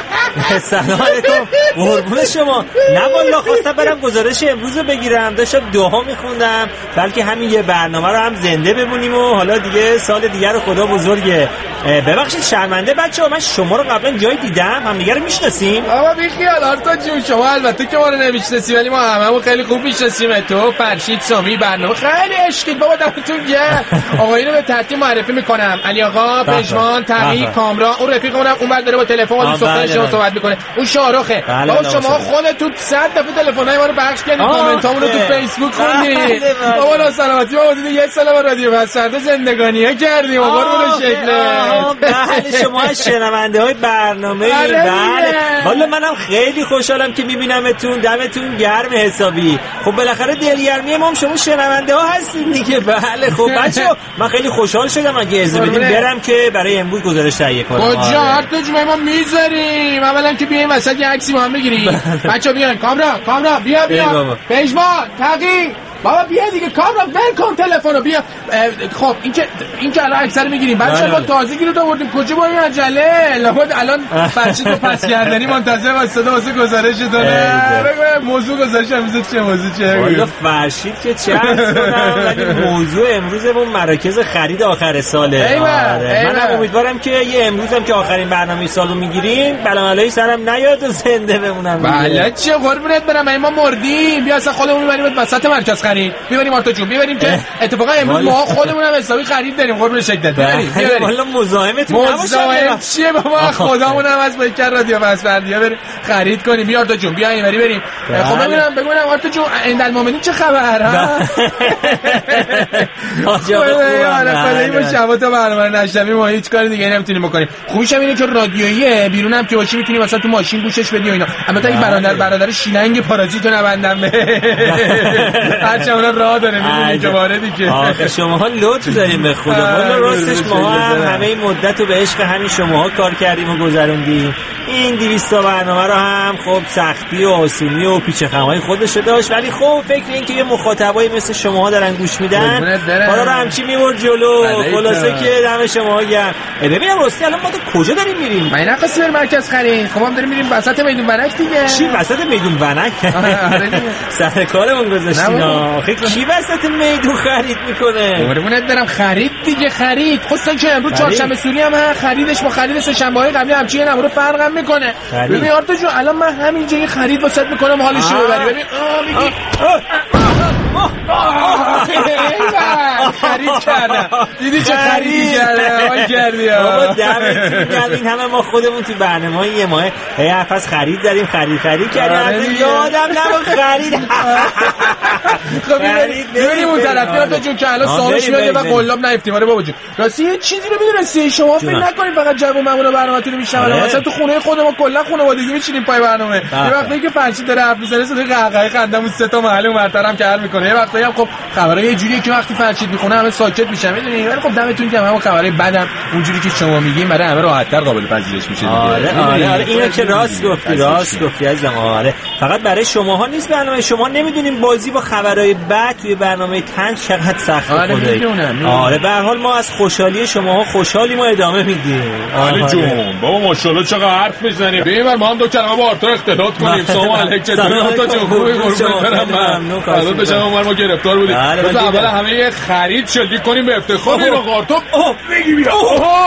سلام علیکم. قربون شما. نه والله خواستم برم گزارش امروز بگیرم، داشتم دعا میخوندم بلکه همین یه برنامه رو هم زنده بمونیم و حالا دیگه سال دیگه رو خدا بزرگه. ببخشید شرمنده بچه‌ها، من شما رو قبلا جای دیدم، هم دیگه رو میشناسیم؟ آقا بی خیال آرتا جون، شما البته که ما رو نمیشناسی ولی ما هممون خیلی خوب میشناسیم. تو فرشید سامی برنامه خیلی عشقید بابا، دمتون گرم. آقا اینو به ترتیب معرفی میکنم. علی آقا، پژمان، تقی، کامران، اون رفیقمونم اون بعد داره با تلفن با صحبت شما صحبت میکنه. اون شاروخه. بابا شما خودتون 100 دفعه تلفنای ما رو پخش کردید، کامنتامون رو تو فیسبوک خوندید. بابا لا سلامتی، ما حدود 1 سال با رادیو پس‌فردا زندگانی‌ها کردیم. آقا رو شکله. بله شما شنونده‌های برنامه. بله والا منم خیلی خوشحالم که میبینمتون، دمتون گرم حسابی. خب بالاخره دلگرمی ما هم شما شنونده ها هستید دیگه. بله خب بچه‌ها من خیلی خوشحال شدم اگه اجازه بدین برم که برای امروز گزارش تهیه کنم. کجا هر جمعه ما میذاریم اولا که بیایم وسط یه عکسی با هم بگیریم. بچه‌ها بیاین. کامران بیا پژمان، تقی، بابا بیا دیگه. کامران ول کن تلفنو بیا. خب این که الان اکثر میگیریم بعد ما تازگی رو آوردیم. کجا با این عجله؟ لابد الان فرشید رو پس کردنی منتظر واسه گزارشتونه. موضوع گزارش امروز چه موضوعه؟ والا فرشید که چه کنم ولی موضوع امروزمون مراکز خرید آخر ساله. منم امیدوارم که یه امروزم که آخرین برنامه سالو میگیریم بلاملای سرم نیاد و زنده بمونم. بله چه قربونت برم، ما مردیم. بیا اصلا خودمون میبریم وسط مرکز خرید. ببریم آرتا جون، ببریم که اتفاقا امروز ما خودمون هم حسابی خرید داریم. قربون شکلت ببریم. والا مزاحمتون نباشم. مزاحم چیه بابا؟ خودمون هم از بکر رادیو پس‌فردیا بریم خرید کنیم. بیا آرتا جون بیا اینوری بریم. خب ببینم آرتا جون اندالمومنی چه خبر ها؟ آره ما شبا تا برنامه نشدیم ما هیچ کاری دیگه نمیتونیم بکنیم. خوبیش هم اینه که رادیوییه، بیرون هم که باشی میتونی مثلا تو ماشین گوشش بدی و اینا. البته این برادر شیلنگ پارازیتو نبندم هرچه اونا راه داره میبینی که واردی که آخه شماها لطف داریم به خدا. والا راستش ما هم همه این مدت رو به عشق همین شماها کار کردیم و گذروندیم. این 200 تا برنامه رو هم خب سختی و آسونی و پیچ خمای خودش داشت ولی خب فکر این که یه مخاطبایی مثل شماها دارن گوش میدن حالا رو همچی میبرد جلو. خلاصه که دم شماها گرم. ببینم راستی الان ما تو کجا داریم میریم؟ من نقص بر مرکز خرید. خب ما داریم میریم وسط میدون ونک دیگه. چی وسط میدون ونک؟ سر کارمون گذاشتین. آخه کی وسط میدون خرید میکنه؟ قربونت برم خرید دیگه. خرید خصوصا که امروز چهارشنبه سوری هم خریدش با خرید سه شنبه‌های قبلی همچین نمونه فرق هم میکنه. ببین آرتا جون الان من همینجا یه خرید واسط میکنم حالش رو ببری. ببین میگی خرید کردم. دیدی چه خریدی کردم؟ حال کردی بابا دمتون گرم. این همه ما خودمون تو برنامه‌های یه ماه هفت خرید داریم خرید کردیم. یادم نمون خرید. خب ببینیم اون طرفی آرتا جون که الان سامش میاد و قلاب نیفتیم. آره بابا جون راستی یه چیزی رو میدونستی شما فکر نکنید فقط جواب مامون برنامه‌تون رو میشنون. مثلا تو خونه خودمون کلا خانوادگی میشینیم پای برنامه. یه وقتی که فرشید داره حرف میزنه صدای قهقه خندمون سه تا محل مرترم کار میکنه. یه وقتی هم خب خبرای یه جوریه که وقتی فرشید میخونه همه ساکت میشن میدونی. ولی خب دمتون گرم همون خبرای بعدم اونجوری که شما میگین برای همه راحت‌تر قابل پذیرش میشه دیگه. آره اینو که راست گفتی عزیزم. آره فقط برای شماها نیست برنامه. شما نمیدونیم بازی با خبرای بعد توی برنامه تن چقدر سخته. آره به هر حال ما از خوشحالی شماها خوشحالیم و ادامه میدیم. علی جون بابا ماشاءالله چقدر حرف میزنی. ببین ما هم دو کلمه با آرتا اختلاط کنیم. سلام علیکم. آرتا جون خوبی قربونت برم. من حالا بشم ما گرفتار بودیم. بس اول همه خرید شلیک کنیم به افتخار با آرتا. بگی بیا.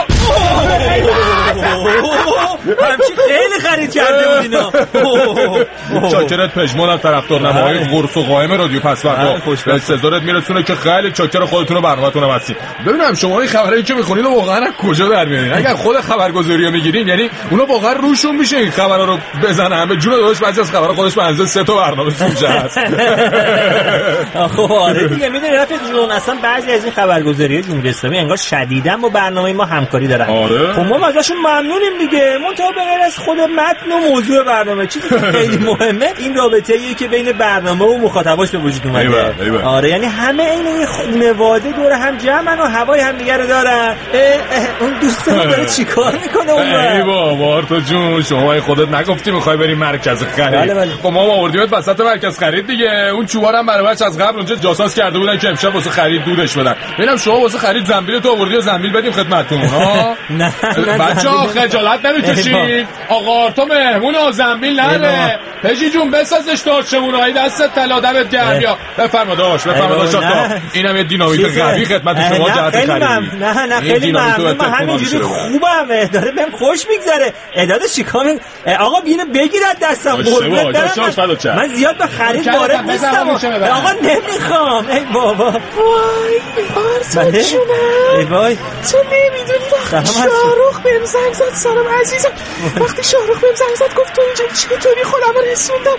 همچی خیلی خرید کرده بود اینا. چاکرت پژمان از طرفدارنماهای قرص و قائم رادیو پس‌فردا. به استعدادت میرسونه که خیلی چاکر خودتون رو برنامه‌تون رو بسید. ببینم شما این خبرایی که میخونید واقعا از کجا در میارین؟ اگر خود خبرگزاری رو میگیرین یعنی اونا واقعا روشون میشه این خبرا رو بزنن. به جون داداش بعضی از خبرها خودش منزل 3 تا برنامه سوژه است. خب آره دیگه میدونی رفیق جون اصلا بعضی از این خبرگزاری‌ها جمهوری اسلامی انگار شدیداً با برنامه ما همکاری دارن. خب ما ازشون ممنونیم دیگه. منتها به غیر از خود متن و موضوع برنامه چیزی که خیلی مهمه این رابطه‌ایه که بین برنامه و مخاطباش به وجود اومده. آره یعنی همه این خانواده دور هم جمعن و هوای هم دیگه رو دارن. اون دوستم داره چیکار میکنه اون؟ ای بابا آرتا جون شما خودت نگفتی میخوای بری مرکز خرید؟ خب ما آوردیمت وسط مرکز خرید دیگه. اون چوبارم برای بچه از قبل اونجا جاساس کرده بودن که امشب واسه خرید دودش بدن. ببینم شما واسه خرید زنبیل تو آوردی و زنبیل بدیم خدمتتون ها. نه بچه بچه‌ها خجالت نمی‌کشید. آقا تو مهمون آزنبیل نره. پژی جون بسازش دارچمونای دستت طلا دمت گرم. بیا بفرما داش اینم یه دینامیت قوی خدمت شما جهت خرید. نه خیلی ممنون. من همینجوری خوبم، داره بهم خوش میگذره. اعداد چیکار آقا بینو بگیرد دستم قربونت برم. من زیاد به خرید وارد نیستم. آقا نمیخوام. ای بابا وای آرزو جونم. ای وای تو نمیدونی وقتی شاهرخ بهم زنگ زد سلام عزیزم، وقتی شاهرخ بهم زنگ زد گفت تو اینجا چطوری خودمو رسوندم.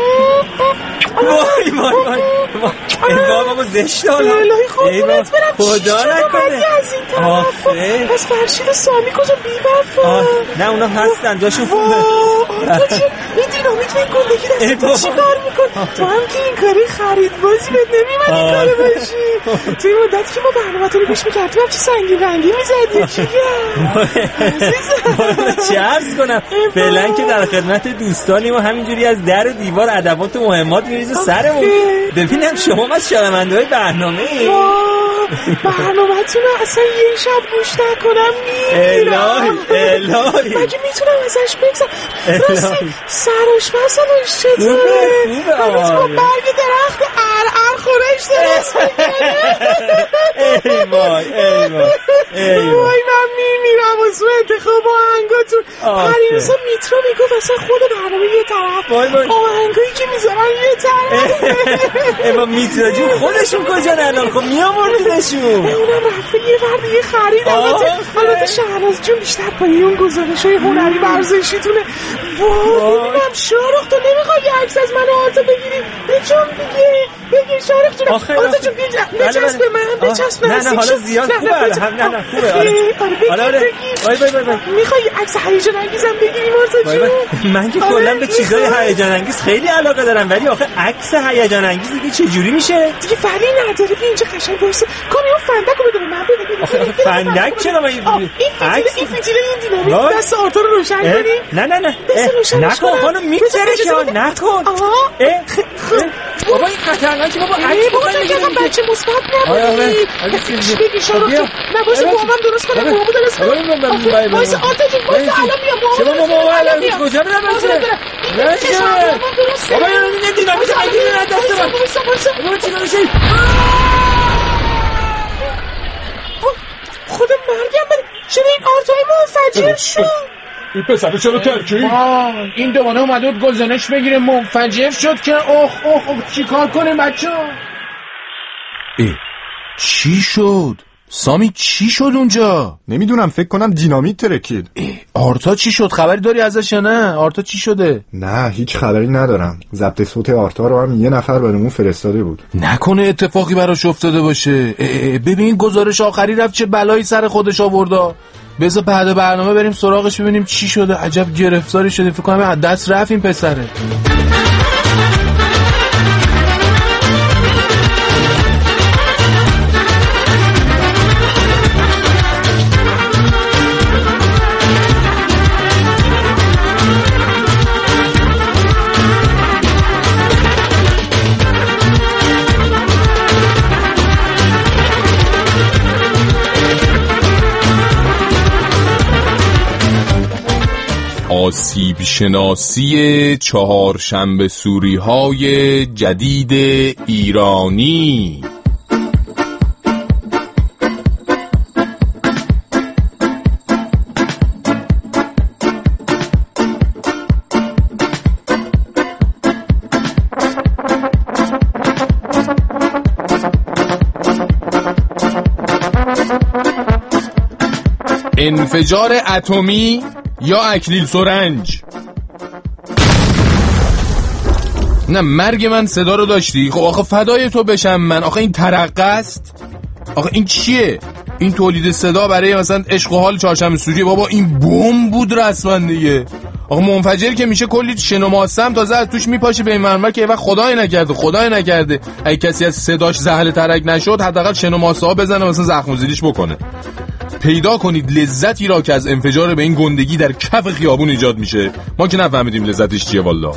وای وای ای بابا زشته حالا. الهی قربونت برم خدا نکنه. آخه پس فرشید و سامی کجا بی‌وفا؟ نه اونا هستن جاشون خوبه. این دینامیت به گندگی دست تو چی کار میکن؟ تو هم که این کاری خرید بازی بهت نمیمد این کاره باشی. توی مدت که ما برنامه تو رو گوش میکردیم هم چه سنگی رنگی میزدی چه عرض کنم فعلا که در خدمت دوستانیم و همینجوری از در و دیوار ادوات و مهمات میریزه سرمون. ببینم شما از شنونده‌های برنامه برنامه‌تون رو اصلا یه شب گوش نکنم میرم. الهی مگه میتونم ازش بگذارم؟ راستی سرش مثلاش چطوره؟ هنوز با برگ درخت خورش درست ای وای من میمیرم و سو انتخاب آهنگاتون. پریوزا میترا میگفت اصلا خود برنامه یه طرف، آهنگایی که میذارن یه طرف. ایوا میترا جون خودشون کجا الان؟ خب میاموردنشون. اونم رفته یه ورد یه خرید. البته شهناز جون بیشتر پایی اون گزارش‌های هنری ورزشیتونه. وای ببینم شاهرخ تو نمیخوای یه عکس از من و آرتا بگیری؟ بجام دیگه بگیر شاهرخ جون. آرتا جون بچسب به من بچسب. نه حالا زیاد خوبه. نه خوبه. آره میخوای عکس هیجان انگیزم بگیریم آرتا جون؟ من که کلا به چیزای هیجان انگیز خیلی علاقه دارم، ولی آخه عکس هیجان انگیز دیگه چه جوری میشه؟ دیگه ولی نداره. بیا اینجا قشنگ وایس کامیون فندکو بده به من. آخه فندک چرا من عکس این فتیله این دینامیت دست آرتا رو روشن کنی؟ نه نکن خانم میتره که نکن. بابا این خطرناکه بابا. بابا تو بچه مثبت نبودی. بگی شاهرخ جون نباشه بابام درست کنه. بابامو درست کنه. وایس آرتا جون وایس الان میام. بابا الان کجا برم بچه؟ بابا این دینامیت بگیر دست من. بابا چیکار میشه؟ خودم مرگم بره. چرا این آرتای منفجر شد؟ این پسر چرا ترکی؟ این دوباره اومده بود گزارش بگیره منفجر شد که اوه چی کار کنیم بچه ها؟ چی شد؟ سامی چی شد اونجا؟ نمیدونم فکر کنم دینامیت ترکید. آرتا چی شد؟ خبری داری ازش یا نه؟ آرتا چی شده؟ نه هیچ خبری ندارم. ضبط صوت آرتا رو هم یه نفر برامون فرستاده بود. نکنه اتفاقی براش افتاده باشه. ببین گزارش آخری رفت چه بلایی سر خودش آورد. بذار بعد برنامه بریم سراغش ببینیم چی شده. عجب گرفتاری شده. فکر کنم از دست رفت این پسره. آسیب شناسی چهارشنبه سوری‌های جدید ایرانی. انفجار اتمی یا اکلیل سرنج. نه مرگ من صدا رو داشتی؟ خب آخه فدای تو بشم من. آخه این ترقه است؟ آخه این چیه؟ این تولید صدا برای مثلا عشق و حال چهارشنبه سوری؟ بابا این بمب بود رسما دیگه. آخه منفجر که میشه کلی شن ماسم تازه از توش میپاشه به این منور که وقت خدای نکرده اگه کسی از صداش زحل ترک نشد حداقل شن ماسه ها بزنه مثلا زخم زدیش بکنه. پیدا کنید لذتی را که از انفجار به این گندگی در کف خیابون ایجاد میشه. ما که نفهمیدیم لذتش چیه والله.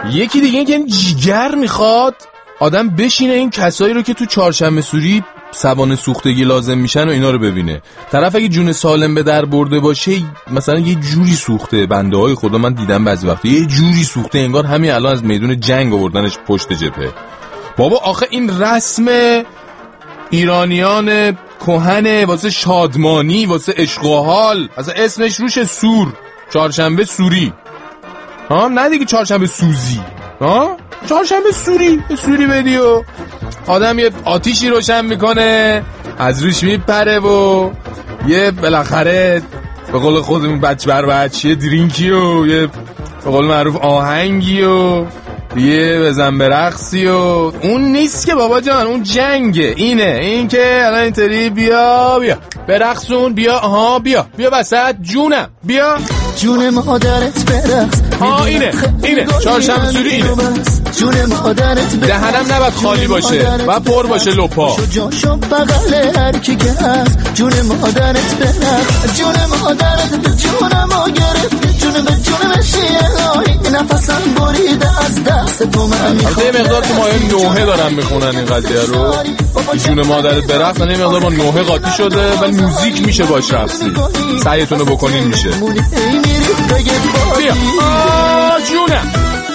یکی دیگه این که جیگر میخواد آدم بشینه این کسایی رو که تو چهارشنبه سوری سوانح سوختگی لازم میشن و اینا رو ببینه. طرف اگه جون سالم به در برده باشه مثلا یه جوری سوخته، بنده های خدا من دیدم بعضی وقت یه جوری سوخته انگار همین الان از میدون جنگ آوردنش پشت جبهه. بابا آخه این رسم ایرانیان کهنه واسه شادمانی، واسه عشق و حال، اصلا اسمش روش سور، چهارشنبه سوری. نه دیگه چهارشنبه سوزی، چهارشنبه سوری بدی و آدم یه آتیشی روشن میکنه از روش میپره و یه بالاخره به قول خودمون بچه بر بچه درینکی و یه به قول معروف آهنگی و یه بزن برقصی و اون نیست که بابا جان، اون جنگه. این که الان اینطوری بیا برقصون، بیا بیا وسط جونم، بیا جون مادرت برقص. اینه چهارشنبه سوری اینه. جون مادرت برقص، دهنم نباید خالی باشه و پر باشه لپا. شو بغل هر کی که هست. جون مادرت برقص، جون مادرت به جونمو گرفت، جون به جون بشیه نفسم بریده از دست تو. من میخوام یه مقدار تو ماهی نوحه دارن میخونن این قضیه رو. جون مادرت برقص یه مقدار با نوحه قاطی شده ولی موزیک میشه باش رقصی. سعیتون رو بکنین میشه. بیا جونم.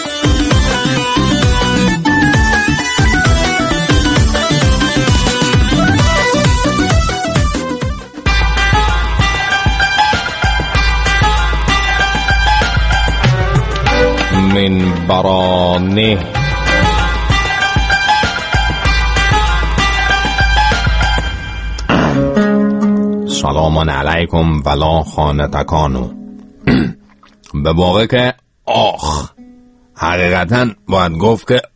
من برانه سلام علیکم ولا خانتکانو. به واقع که حقیقتا باید گفت که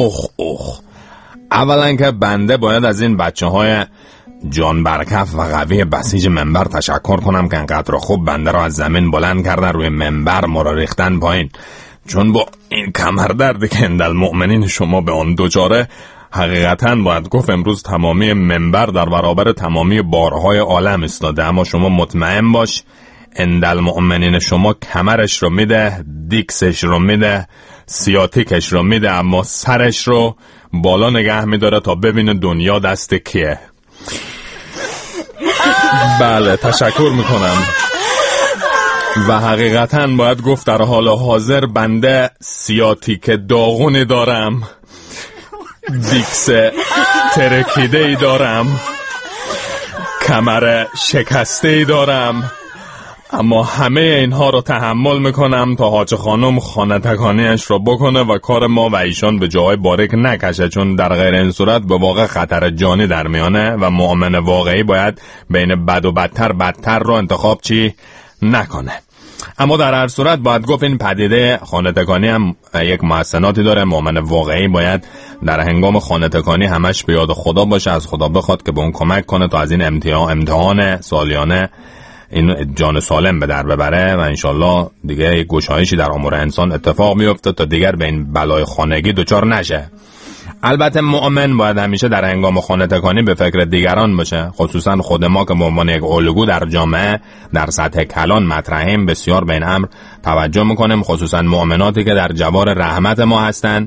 اولا که بنده باید از این بچه های جان برکف و قوی بسیج منبر تشکر کنم که انقدر خوب بنده را از زمین بلند کردن روی منبر ما را ریختن پایین، چون با این کمردردی که اندالمؤمنین شما به آن دوچاره حقیقتا باید گفت امروز تمامی منبر در برابر تمامی بارهای عالم استاده. اما شما مطمئن باش اندالمؤمنین شما کمرش رو میده، دیکسش رو میده، سیاتیکش رو میده، اما سرش رو بالا نگه میداره تا ببینه دنیا دست کیه. بله تشکر میکنم. و حقیقتا باید گفت در حال حاضر بنده سیاتیک داغونی دارم، دیکس ترکیده ای دارم، کمر شکسته ای دارم، اما همه اینها رو تحمل میکنم تا حاج خانم خانتکانیش رو بکنه و کار ما و ایشان به جای باریک نکشه، چون در غیر این صورت به واقع خطر جانی در میانه و مؤمن واقعی باید بین بد و بدتر رو انتخاب نکنه. اما در هر صورت باید گفت این پدیده خانتکانی هم یک محسناتی داره. مؤمن واقعی باید در هنگام خانتکانی همش به یاد خدا باشه، از خدا بخواد که به اون کمک کنه تا از این امتحان سالیانه این جان سالم به در ببره و انشالله دیگه یک گشایشی در امور انسان اتفاق میفته تا دیگر به این بلای خانگی دچار نشه. البته مؤمن باید همیشه در هنگام خانتکانی به فکر دیگران باشه، خصوصا خود ما که به عنوان یک الگو در جامعه در سطح کلان مطرحیم بسیار به این امر توجه میکنیم، خصوصا مؤمناتی که در جوار رحمت ما هستند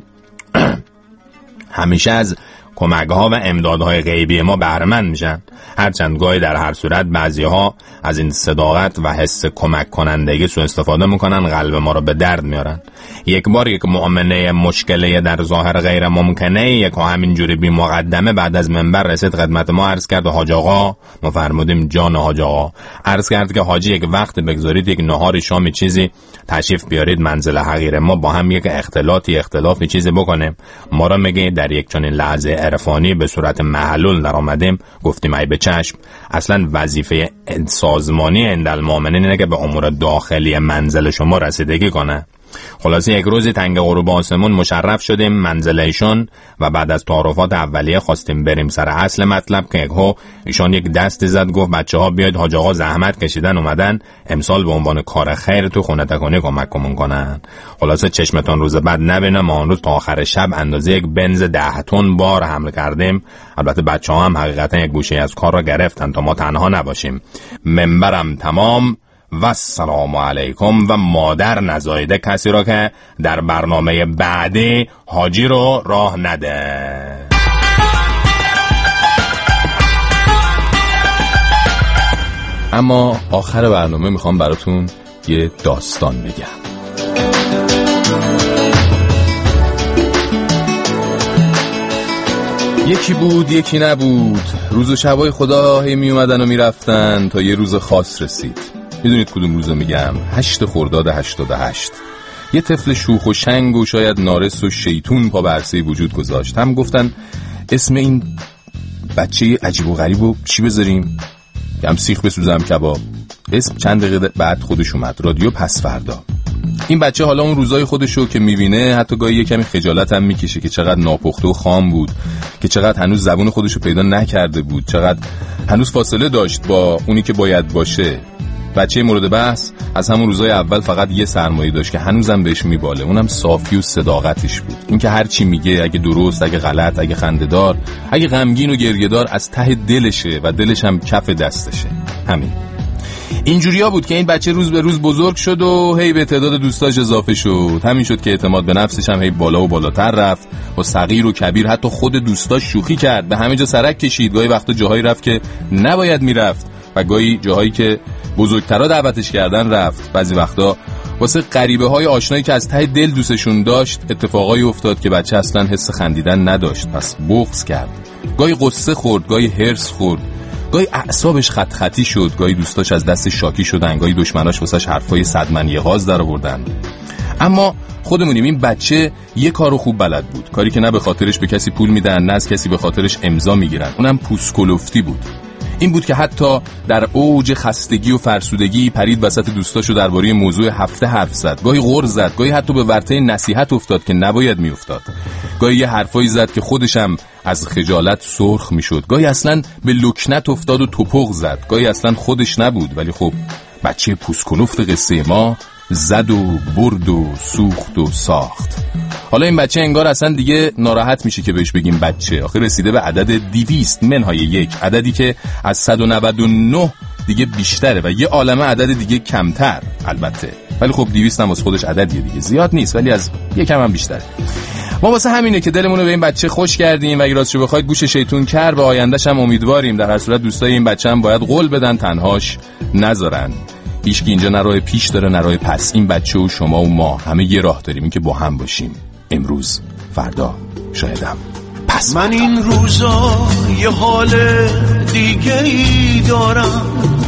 همیشه از کمک‌ها و امدادهای غیبی ما بهره‌مند میشن. هرچند گاهی در هر صورت بعضی‌ها از این صداقت و حس کمک کنندگی سوء استفاده میکنن، قلب ما رو به درد میارن. یک بار یک مؤمنه مشکلی در ظاهر غیر ممکنه یک همینجوری بی مقدمه بعد از منبر رسید خدمت ما، عرض کرد حاج آقا، ما فرمودیم جان حاج آقا، عرض کرد که حاجی یک وقت بگذارید یک نهاری شامی چیزی تشریف بیارید منزل حقیر ما با هم یک اختلافی چیزی بکنیم. ما را میگه در یک چنین لحظه عرفانی به صورت محلول در آمدیم، گفتیم ای به چشم. اصلا وظیفه سازمانی اندالمؤمنین اینه که به امور داخلی منزل شما رسیدگی کنه. خلاصه یک روزی تنگ غروب آسمون مشرف شدیم منزل ایشون و بعد از تعارفات اولیه خواستیم بریم سر اصل مطلب که ایشون یک دستی زد گفت بچه‌ها بیاید حاج آقا زحمت کشیدن اومدن امسال به عنوان کار خیر تو خونه تکانی کمکمون کنن. خلاصه چشمتون روز بعد نبینه، ما اون روز تا آخر شب اندازه یک بنز 10 تن بار حمل کردیم. البته بچه‌ها هم حقیقتا یک گوشه از کار را گرفتن تا ما تنها نباشیم. منبرم تمام و السلام علیکم و مادر نزایده کسی را که در برنامه بعدی حاجی رو راه نده. اما آخر برنامه میخوام براتون یه داستان بگم. یکی بود یکی نبود، روز و شبای خدا هی می اومدن و می رفتن تا یه روز خاص رسید. میدونید کدوم روزو میگم؟ 8 خرداد 88. یه طفل شوخ و شنگ و شاید نارس و شیطون پا به عرصه وجود گذاشت. هم گفتن اسم این بچه عجیب و غریب و چی بذاریم؟ هم سیخ بسوزم کباب. اسم چند دقیقه بعد خودش اومد، رادیو پس فردا. این بچه حالا اون روزای خودشو که میبینه حتی گاهی یه کمی خجالت هم میکشه که چقدر ناپخته و خام بود، که چقدر هنوز زبون خودشو پیدا نکرده بود، چقدر هنوز فاصله داشت با اونی که باید باشه. بچه مورد بحث از همون روزای اول فقط یه سرمایه داشت که هنوزم بهش میباله، اونم صافی و صداقتش بود. این که هر چی میگه، اگه درست، اگه غلط، اگه خنده‌دار، اگه غمگین و گریه‌دار، از ته دلشه و دلش هم کف دستشه. همین. اینجوریا بود که این بچه روز به روز بزرگ شد و هی به تعداد دوستاش اضافه شد. همین شد که اعتماد به نفسش هم هی بالا و بالاتر رفت. با صغیر و کبیر حتی خود دوستاش شوخی کرد، به همه جا سرک کشید. گاهی وقتا جاهایی رفت که نباید میرفت و گاهی جاهایی که بزرگترا دعوتش کردن رفت. بعضی وقتا واسه غریبه های آشنایی که از ته دل دوستشون داشت اتفاقایی افتاد که بچه اصلا حس خندیدن نداشت، پس بغض کرد. گاهی قصه خورد، گاهی هرس خورد، گاهی اعصابش خط خطی شد، گاهی دوستاش از دست شاکی شدن، گاهی دشمناش واسش حرفای صدمن یه غاز در آوردن. اما خودمونیم این بچه یه کارو خوب بلد بود، کاری که نه به خاطرش به کسی پول میدن نه از کسی به خاطرش امضا میگیرن. اونم پوسکلفتی بود. این بود که حتی در اوج خستگی و فرسودگی پرید وسط دوستاشو درباره موضوع هفته حرف زد، گاهی غر زد، گاهی حتی به ورطه نصیحت افتاد که نباید میافتاد، گاهی یه حرفایی زد که خودشم از خجالت سرخ میشد، گاهی اصلا به لکنت افتاد و توپق زد، گاهی اصلا خودش نبود. ولی خب بچه پوسکلفت قصه ما زد و برد و سوخت و ساخت. حالا این بچه انگار اصلا دیگه ناراحت میشه که بهش بگیم بچه. آخه رسیده به عدد 200 منهای 1، عددی که از 199 دیگه بیشتره و یه عالمه عدد دیگه کمتر البته. ولی خب 200 هم از خودش عددیه دیگه، زیاد نیست ولی از یکم هم بیشتره. ما واسه همینه که دلمون رو به این بچه خوش کردیم و اگه راستش بخواید گوش شیطون کر به آیندهش هم امیدواریم. در هر صورت دوستای این بچه هم باید قول بدن تنهاش نذارن. هیچ کی اینجا نه راه پیش داره نه راه پس. این بچه و شما و ما همه یه راه داریم، این که با هم باشیم. امروز، فردا، شایدم پس من این روزا یه حال دیگه ای دارم،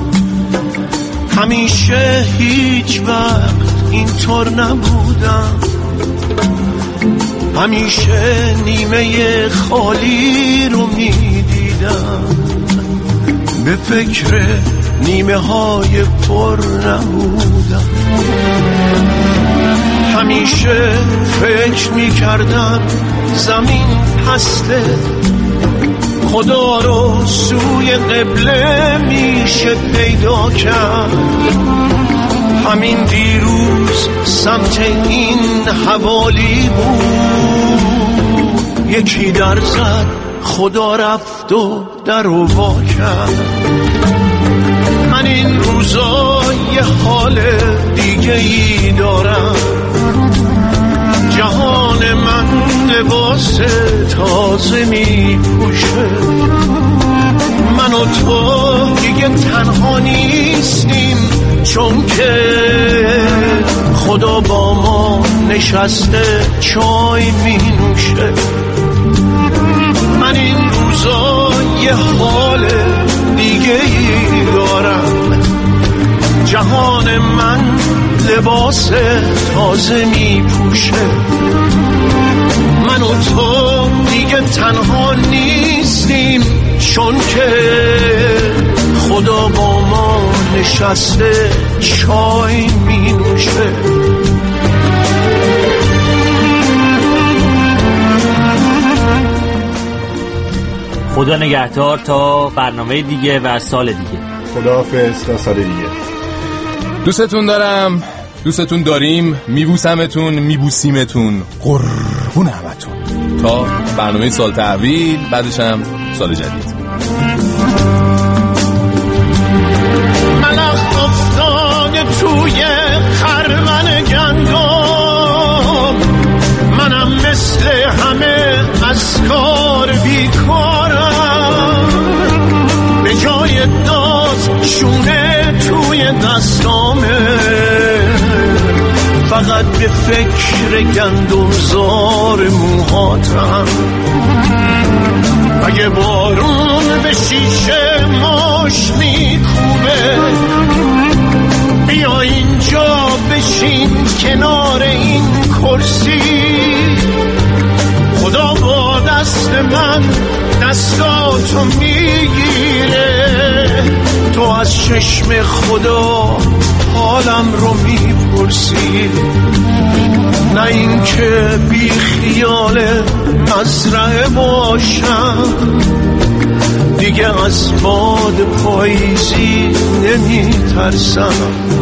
همیشه هیچ وقت اینطور نبودم، همیشه نیمه خالی رو میدیدم، به فکر نیمه های پر نبودم. همیشه فکر میکردم زمین پسته، خدا رو سوی قبله میشه پیدا کرد. همین دیروز سمت این حوالی بود، یکی در زد خدا رفت و در رو وا کرد. من این روزا یه حال دیگه ای دارم، جهان من لباس تازه می پوشه، من و تو دیگه تنها نیستیم، چون که خدا با ما نشسته چای می نوشه. من این روزا یه حال دیگه ای دارم، جهان من لباس تازه می پوشه، من و تو دیگه تنها نیستیم، چون که خدا با ما نشسته چای می نوشه. خدا نگهدار تا برنامه دیگه و سال دیگه. خداحافظ تا سال دیگه. دوستتون دارم، دوستتون داریم، میبوسمتون، میبوسیمتون، قربون همتون. تا برنامه سال تحویل، بعدش هم سال جدید. ملخ افتاد افتاده توی خرمن گندم، منم مثل همه از کار بیکارم، به جای داز شونه توی دستامه، فقط به فکر گندمزار موهاتم. اگه بارون به شیشه ماش میکوبه، بیا اینجا بشین کنار این کرسی، خدا با دست من دستاتو میگیره، تو از چشم خدا حالم رو میپرسی، نه این که بی خیال مزرعه باشم، دیگه از باد پاییزی نمیترسم،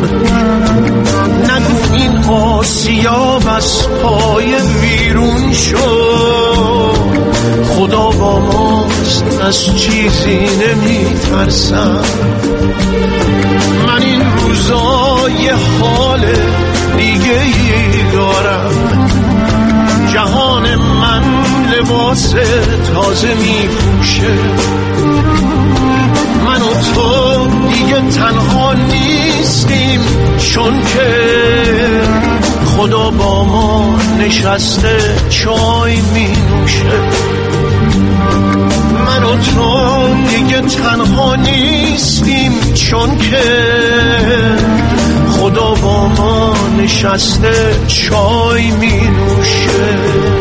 نگو این آسیاب از پای ویرون شد، خدا با ماست از چیزی نمیترسم. من این روزا یه حال دیگه ای دارم، جهان من لباس تازه میپوشه، من و تو دیگه تنها نیستیم، چون که خدا با ما نشسته چای مینوشه. من و تو دیگه تنها نیستیم، چون که خدا با ما نشسته چای می نوشه.